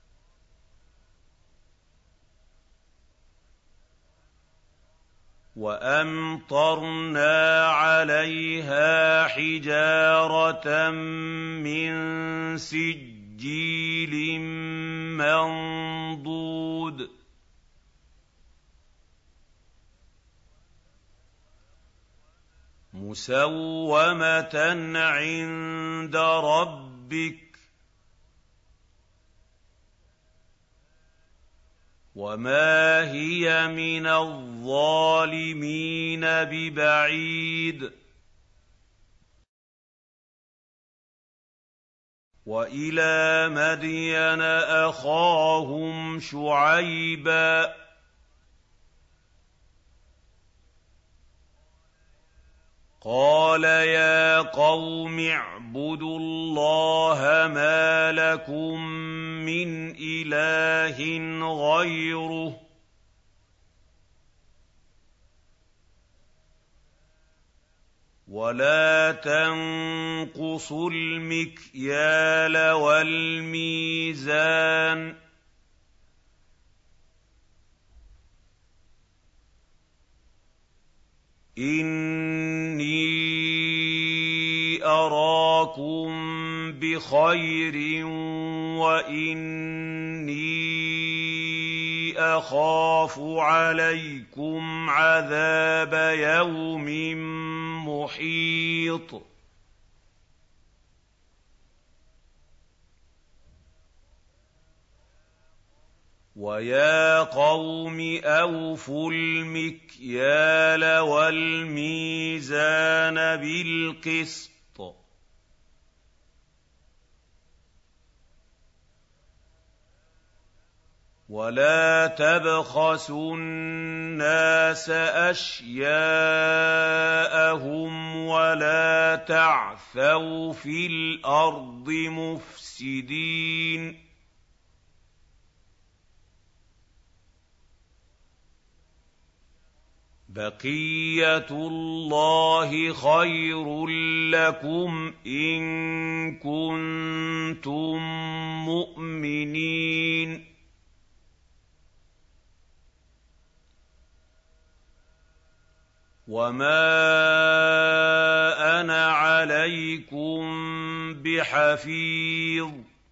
وأمطرنا عليها حجارة من سجيل جيل منضود مُّسَوَّمَةً عِندَ رَبِّكَ ۖ وَمَا هِيَ مِنَ الظَّالِمِينَ بِبَعِيدٍ وَإِلَىٰ مَدْيَنَ أَخَاهُمْ شُعَيْبًا ۗ قَالَ يَا قَوْمِ اعْبُدُوا اللَّهَ مَا لَكُم مِّنْ إِلَٰهٍ غَيْرُهُ ۖ وَلَا تَنقُصُوا الْمِكْيَالَ وَالْمِيزَانَ ۚ إِنِّي أَرَاكُم بِخَيْرٍ وَإِنِّي أَخَافُ عَلَيْكُمْ عَذَابَ يَوْمٍ مُّحِيطٍ وَيَا قَوْمِ أَوْفُوا الْمِكْيَالَ وَالْمِيزَانَ بِالْقِسْطِ ۖ وَلَا تَبْخَسُوا النَّاسَ أَشْيَاءَهُمْ وَلَا تَعْثَوْا فِي الْأَرْضِ مُفْسِدِينَ بَقِيَّتُ اللَّهِ خَيْرٌ لَّكُمْ إِن كُنتُم مُّؤْمِنِينَ وَمَا أَنَا عَلَيْكُم بِحَفِيظٍ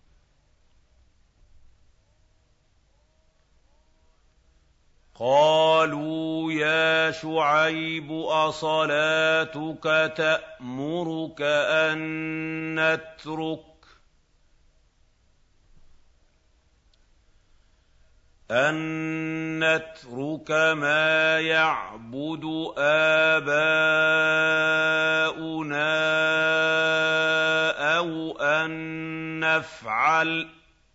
قَالُوا يَا شُعَيْبُ أَصَلَاتُكَ تَأْمُرُكَ أَن نَّتْرُكَ أَن نَّتْرُكَ مَا يَعْبُدُ آبَاؤُنَا أَوْ أَن نَّفْعَلَ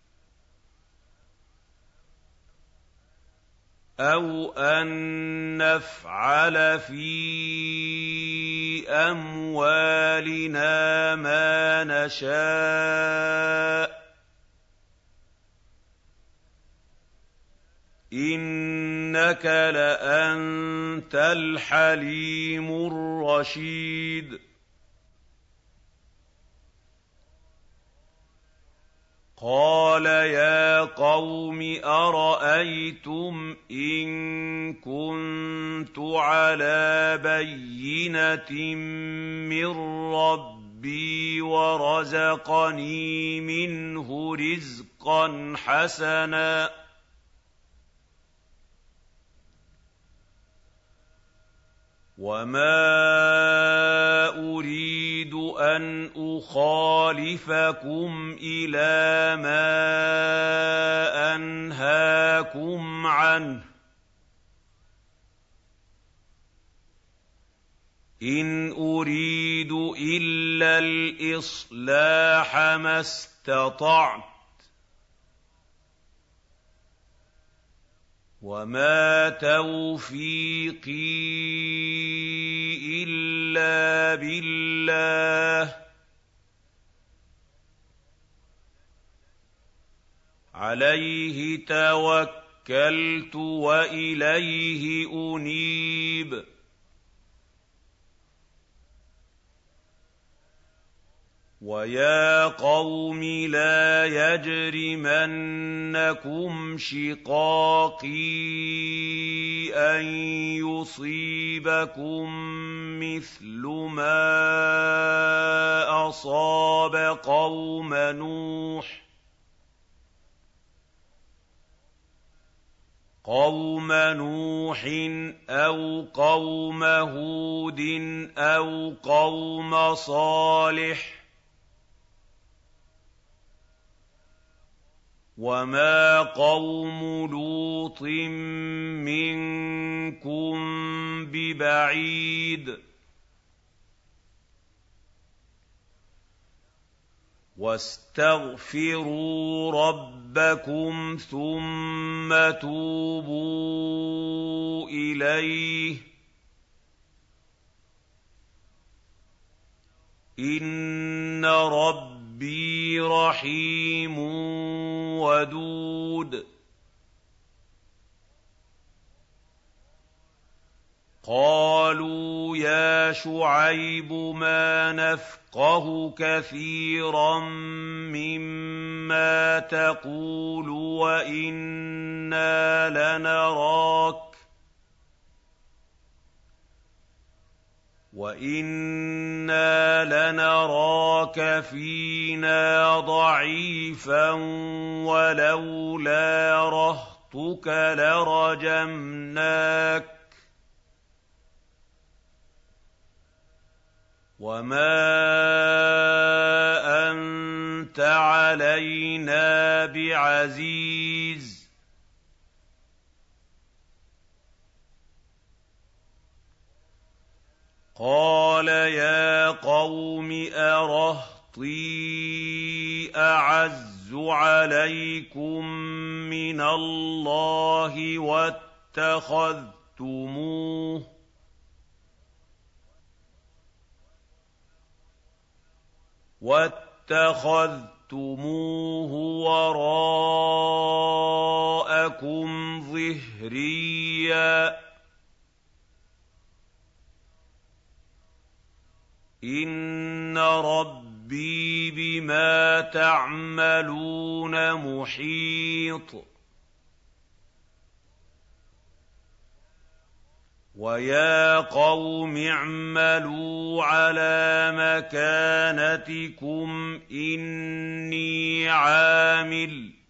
أَوْ أَن نَّفْعَلَ فِي أَمْوَالِنَا مَا نَشَاءُ ۖ إِنَّكَ لَأَنتَ الْحَلِيمُ الرَّشِيدُ قَالَ يَا قَوْمِ أَرَأَيْتُمْ إِن كُنتُ عَلَىٰ بَيِّنَةٍ مِّن رَّبِّي وَرَزَقَنِي مِنْهُ رِزْقًا حَسَنًا ۚ وَمَا أُرِيدُ أَنْ أُخَالِفَكُمْ إِلَىٰ مَا أَنْهَاكُمْ عَنْهُ ۚ إِنْ أُرِيدُ إِلَّا الْإِصْلَاحَ مَا اسْتَطَعْتُ ۚ وَمَا تَوْفِيقِي إِلَّا بِاللَّهِ ۚ عَلَيْهِ تَوَكَّلْتُ وَإِلَيْهِ أُنِيبُ وَيَا قَوْمِ لَا يَجْرِمَنَّكُمْ شِقَاقِي أَن يُصِيبَكُم مِّثْلُ مَا أَصَابَ قَوْمَ نُوحٍ قَوْمَ نُوحٍ أَوْ قَوْمَ هُودٍ أَوْ قَوْمَ صَالِحٍ ۚ وَمَا قَوْمُ لُوطٍ مِّنكُم بِبَعِيدٍ. وَاسْتَغْفِرُوا رَبَّكُمْ ثُمَّ تُوبُوا إِلَيْهِ ۚ إِنَّ رَبِّي رَحِيمٌ وَدُودٌ. قَالُوا يَا شُعَيْبُ مَا نَفْقَهُ كَثِيرًا مِّمَّا تَقُولُ وَإِنَّا لَنَرَاكَ وَإِنَّا لَنَرَاكَ فِينَا ضَعِيفًا وَلَوْلَا رَهْطُكَ لَرَجَمْنَاكَ وَمَا أَنتَ عَلَيْنَا بِعَزِيزٍ. قَالَ يَا قَوْمِ أَرَهْطِي أَعَزُّ عَلَيْكُم مِّنَ اللَّهِ وَاتَّخَذْتُمُوهُ وَاتَّخَذْتُمُوهُ وَرَاءَكُمْ ظِهْرِيًّا ۖ إِنَّ رَبِّي بِمَا تَعْمَلُونَ مُحِيطٌ. وَيَا قَوْمِ اعْمَلُوا عَلَىٰ مَكَانَتِكُمْ إِنِّي عَامِلٌ ۖ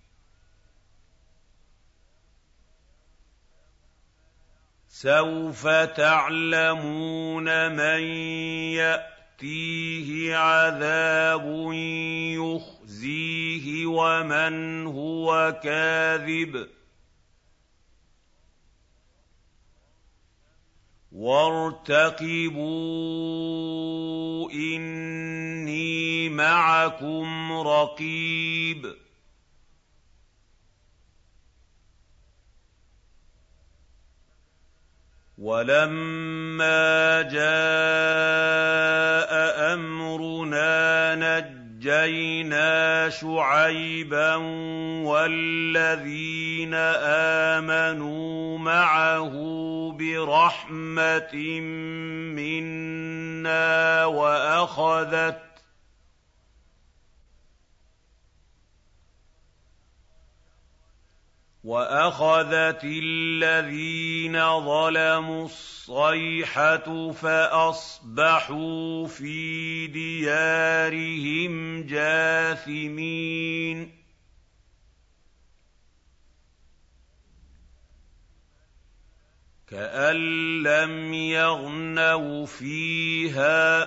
سَوْفَ تَعْلَمُونَ مَن يَأْتِيهِ عَذَابٌ يُخْزِيهِ وَمَنْ هُوَ كَاذِبٌ. وَارْتَقِبُوا إِنِّي مَعَكُمْ رَقِيبٌ. وَلَمَّا جَاءَ أَمْرُنَا نَجَّيْنَا شُعَيْبًا وَالَّذِينَ آمَنُوا مَعَهُ بِرَحْمَةٍ مِّنَّا وَأَخَذَتْ وَأَخَذَتِ الَّذِينَ ظَلَمُوا الصَّيْحَةُ فَأَصْبَحُوا فِي دِيَارِهِمْ جَاثِمِينَ. كَأَن لَّمْ يَغْنَوْا فِيهَا ۗ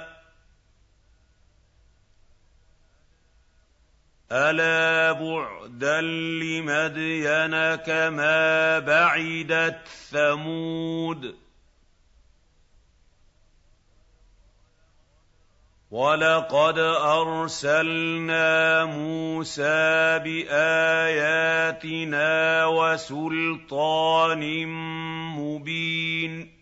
أَلَا بُعْدًا لِّمَدْيَنَ كَمَا بَعِدَتْ ثَمُودُ. وَلَقَدْ أَرْسَلْنَا مُوسَىٰ بِآيَاتِنَا وَسُلْطَانٍ مُّبِينٍ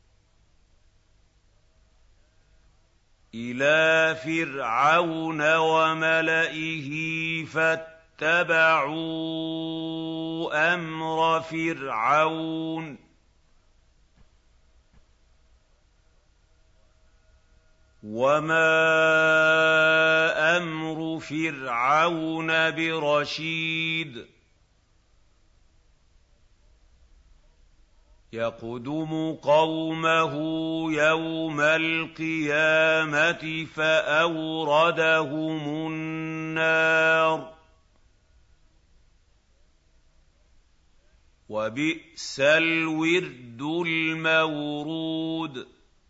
إِلَىٰ فِرْعَوْنَ وَمَلَئِهِ فَاتَّبَعُوا أَمْرَ فِرْعَوْنَ ۖ وَمَا أَمْرُ فِرْعَوْنَ بِرَشِيدٍ. يَقْدُمُ قَوْمَهُ يَوْمَ الْقِيَامَةِ فَأَوْرَدَهُمُ النَّارَ. وَبِئْسَ الْوِرْدُ الْمَوْرُودُ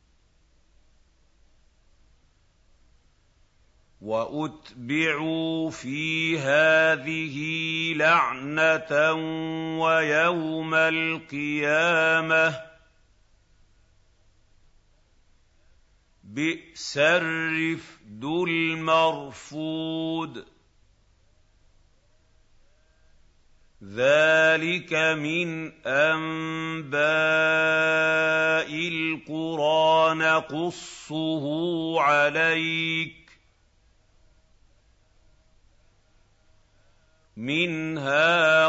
وَأُتْبِعُوا فِي هَٰذِهِ لَعْنَةً وَيَوْمَ الْقِيَامَةِ ۚ بِئْسَ الرِّفْدُ الْمَرْفُودُ ذَٰلِكَ مِنْ أَنبَاءِ الْقُرَىٰ نَقُصُّهُ عَلَيْكَ ۖ مِنْهَا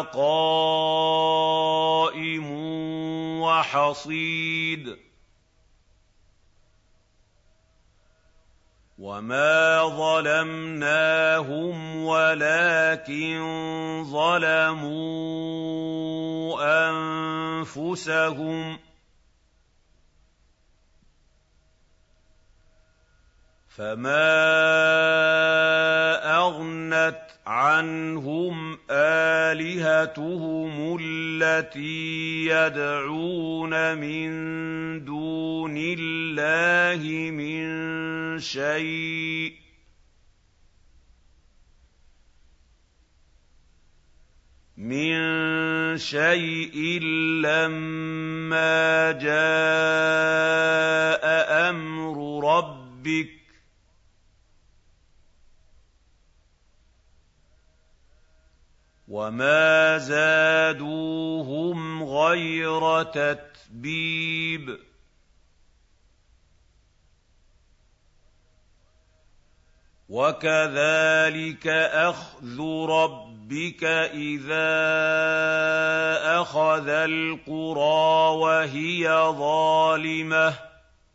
قَائِمٌ وَحَصِيدٌ وَمَا ظَلَمْنَاهُمْ وَلَٰكِن ظَلَمُوا أَنفُسَهُمْ ۖ فَمَا أَغْنَتْ عَنْهُمْ آلِهَتُهُمُ الَّتِي يَدْعُونَ مِن دُونِ اللَّهِ مِن شَيْءٍ مِّن شَيْءٍ لَّمَّا جَاءَ أَمْرُ رَبِّكَ ۖ وَمَا زَادُوهُمْ غَيْرَ تَتْبِيبٍ وَكَذَٰلِكَ أَخْذُ رَبِّكَ إِذَا أَخَذَ الْقُرَىٰ وَهِيَ ظَالِمَةٌ ۚ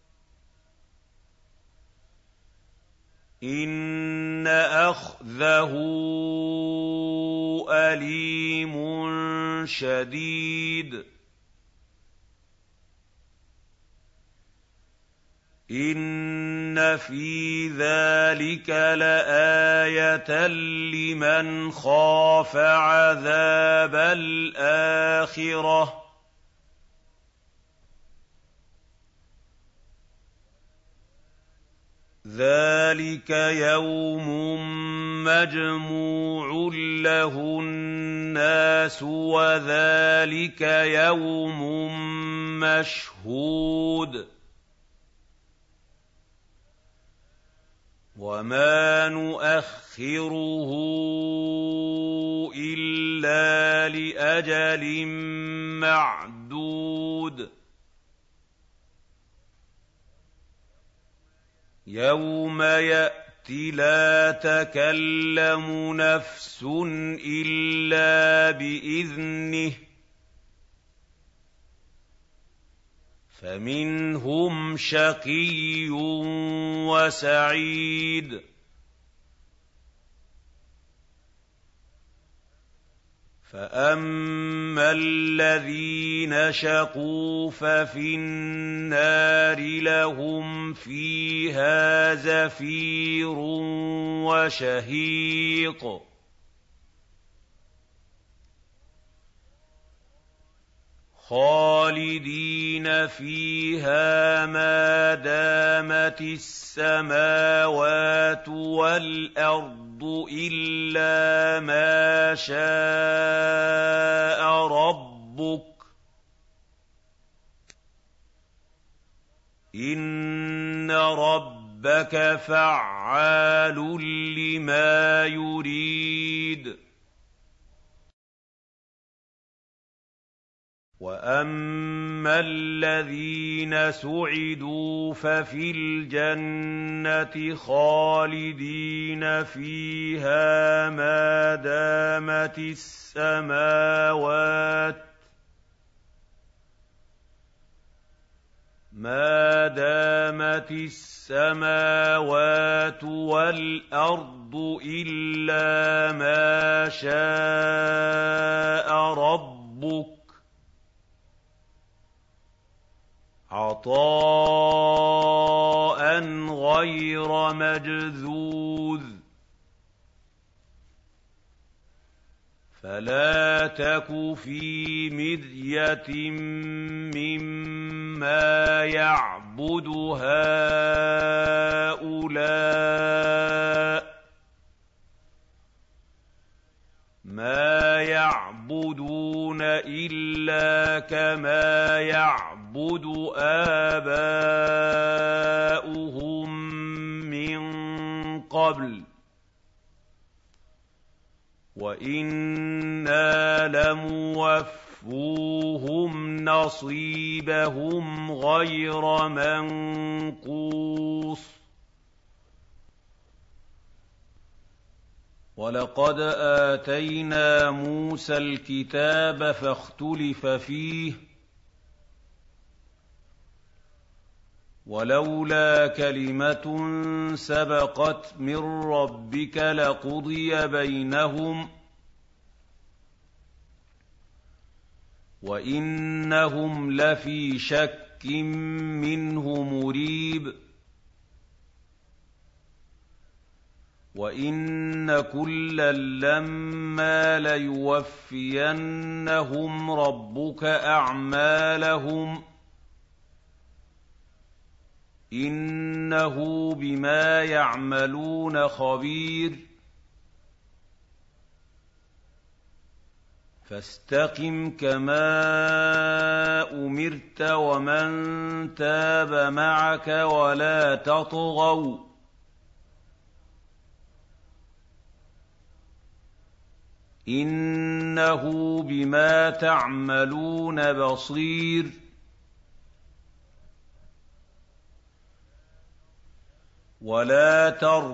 إِنَّ أَخْذَهُ أَلِيمٌ شَدِيدٌ إِنَّ فِي ذَٰلِكَ لَآيَةً لِّمَنْ خَافَ عَذَابَ الْآخِرَةِ ۚ ذَٰلِكَ يَوْمٌ مَّجْمُوعٌ لَّهُ النَّاسُ وَذَٰلِكَ يَوْمٌ مَّشْهُودٌ وَمَا نُؤَخِّرُهُ إِلَّا لِأَجَلٍ مَّعْدُودٍ يَوْمَ يَأْتِ لَا تَكَلَّمُ نَفْسٌ إِلَّا بِإِذْنِهِ ۚ فَمِنْهُمْ شَقِيٌّ وَسَعِيدٌ فَأَمَّا الَّذِينَ شَقُوا فَفِي النَّارِ لَهُمْ فِيهَا زَفِيرٌ وَشَهِيقٌ خَالِدِينَ فِيهَا مَا دَامَتِ السَّمَاوَاتُ وَالْأَرْضُ إِلَّا مَا شَاءَ رَبُّكَ ۚ إِنَّ رَبَّكَ فَعَّالٌ لِّمَا يُرِيدُ وَأَمَّا الَّذِينَ سُعِدُوا فَفِي الْجَنَّةِ خَالِدِينَ فِيهَا مَا دَامَتِ السَّمَاوَاتُ مَا دَامَتِ السَّمَاوَاتُ وَالْأَرْضُ إِلَّا مَا شَاءَ رَبُّكَ عَطَاءً غَيْرَ مَجْذُوذٍ فَلَا تَكُ فِي مِرْيَةٍ مِّمَّا يَعْبُدُ هَٰؤُلَاءِ ۚ مَا يَعْبُدُونَ إِلَّا كَمَا يَعْبُدُ آبَاؤُهُم مِّن قَبْلُ ۚ وَإِنَّا لَمُوَفُّوهُمْ نَصِيبَهُمْ غَيْرَ مَنقُوصٍ وَلَقَدْ آتَيْنَا مُوسَى الْكِتَابَ فَاخْتُلِفَ فِيهِ ۚ وَلَوْلَا كَلِمَةٌ سَبَقَتْ مِن رَّبِّكَ لَقُضِيَ بَيْنَهُمْ ۚ وَإِنَّهُمْ لَفِي شَكٍّ مِّنْهُ مُرِيبٍ وَإِنَّ كُلًّا لَّمَّا لَيُوَفِّيَنَّهُمْ رَبُّكَ أَعْمَالَهُمْ ۚ إِنَّهُ بِمَا يَعْمَلُونَ خَبِيرٌ فَاسْتَقِمْ كَمَا أُمِرْتَ وَمَن تَابَ مَعَكَ وَلَا تَطْغَوْا ۚ إِنَّهُ بِمَا تَعْمَلُونَ بَصِيرٌ وَلَا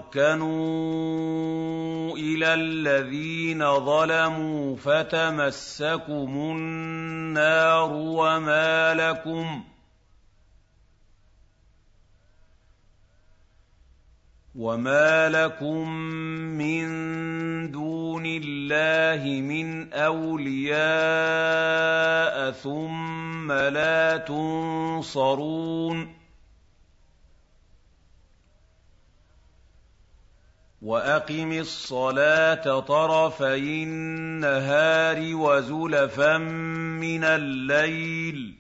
تَرْكَنُوا إِلَى الَّذِينَ ظَلَمُوا فَتَمَسَّكُمُ النَّارُ وَمَا لَكُمْ وَمَا لَكُم مِّن دُونِ اللَّهِ مِنْ أَوْلِيَاءَ ثُمَّ لَا تُنصَرُونَ وَأَقِمِ الصَّلَاةَ طَرَفَيِ النَّهَارِ وَزُلَفًا مِّنَ اللَّيْلِ ۚ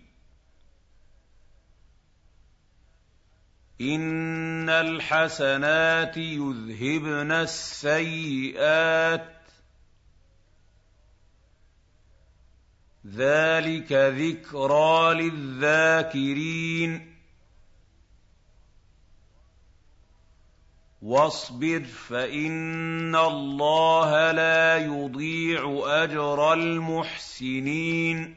إِنَّ الْحَسَنَاتِ يُذْهِبْنَ السَّيِّئَاتِ ۚ ذَٰلِكَ ذِكْرَىٰ لِلذَّاكِرِينَ وَاصْبِرْ فَإِنَّ اللَّهَ لَا يُضِيعُ أَجْرَ الْمُحْسِنِينَ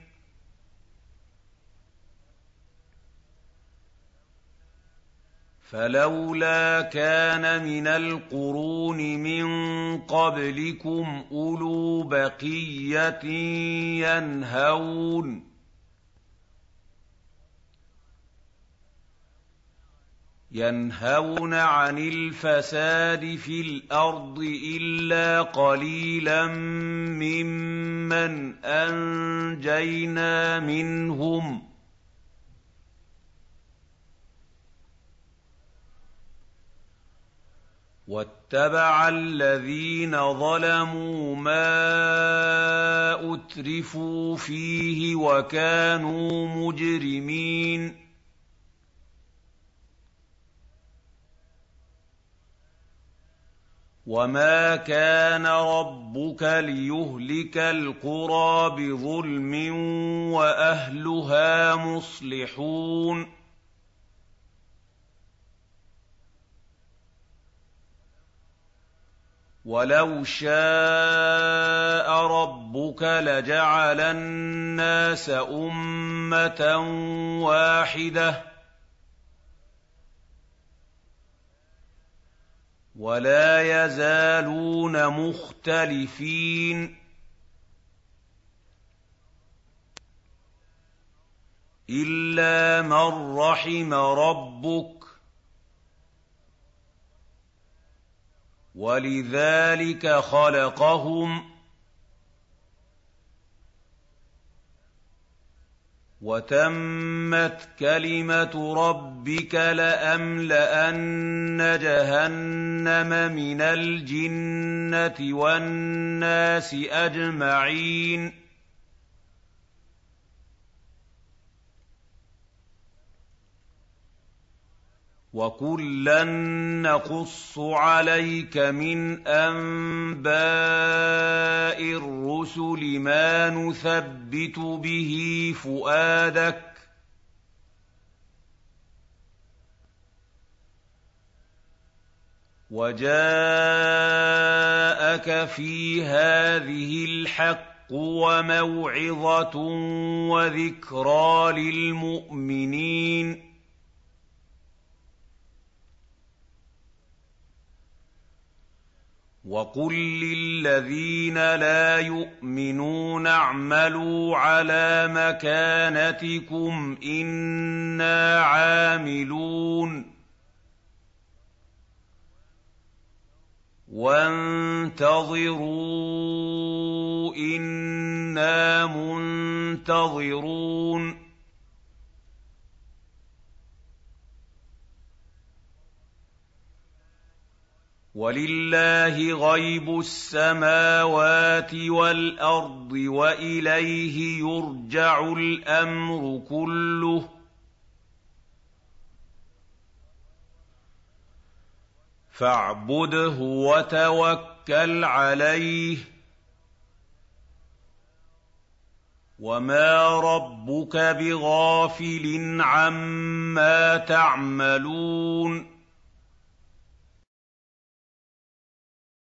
فَلَوْلَا كَانَ مِنَ الْقُرُونِ مِن قَبْلِكُمْ أُولُو بَقِيَّةٍ يَنْهَوْنَ يَنْهَوْنَ عَنِ الْفَسَادِ فِي الْأَرْضِ إِلَّا قَلِيلًا مِّمَّنْ أَنجَيْنَا مِنْهُمْ ۗ وَاتَّبَعَ الَّذِينَ ظَلَمُوا مَا أُتْرِفُوا فِيهِ وَكَانُوا مُجْرِمِينَ وَمَا كَانَ رَبُّكَ لِيُهْلِكَ الْقُرَىٰ بِظُلْمٍ وَأَهْلُهَا مُصْلِحُونَ وَلَوْ شَاءَ رَبُّكَ لَجَعَلَ النَّاسَ أُمَّةً وَاحِدَةً وَلَا يَزَالُونَ مُخْتَلِفِينَ إِلَّا مَن رَّحِمَ رَبُّكَ ۚ وَلِذَٰلِكَ خَلَقَهُمْ ۗ وَتَمَّتْ كَلِمَةُ رَبِّكَ لَأَمْلَأَنَّ جَهَنَّمَ مِنَ الْجِنَّةِ وَالنَّاسِ أَجْمَعِينَ وَكُلًّا نَّقُصُّ عَلَيْكَ مِنْ أَنبَاءِ الرُّسُلِ مَا نُثَبِّتُ بِهِ فُؤَادَكَ ۖ وَجَاءَكَ فِي هَٰذِهِ الْحَقُّ وَمَوْعِظَةٌ وَذِكْرَىٰ لِلْمُؤْمِنِينَ وَقُل لِّلَّذِينَ لَا يُؤْمِنُونَ اعْمَلُوا عَلَىٰ مَكَانَتِكُمْ إِنَّا عَامِلُونَ وَانتَظِرُوا إِنَّا مُنتَظِرُونَ وَلِلَّهِ غَيْبُ السَّمَاوَاتِ وَالْأَرْضِ وَإِلَيْهِ يُرْجَعُ الْأَمْرُ كُلُّهُ فَاعْبُدْهُ وَتَوَكَّلْ عَلَيْهِ ۚ وَمَا رَبُّكَ بِغَافِلٍ عَمَّا تَعْمَلُونَ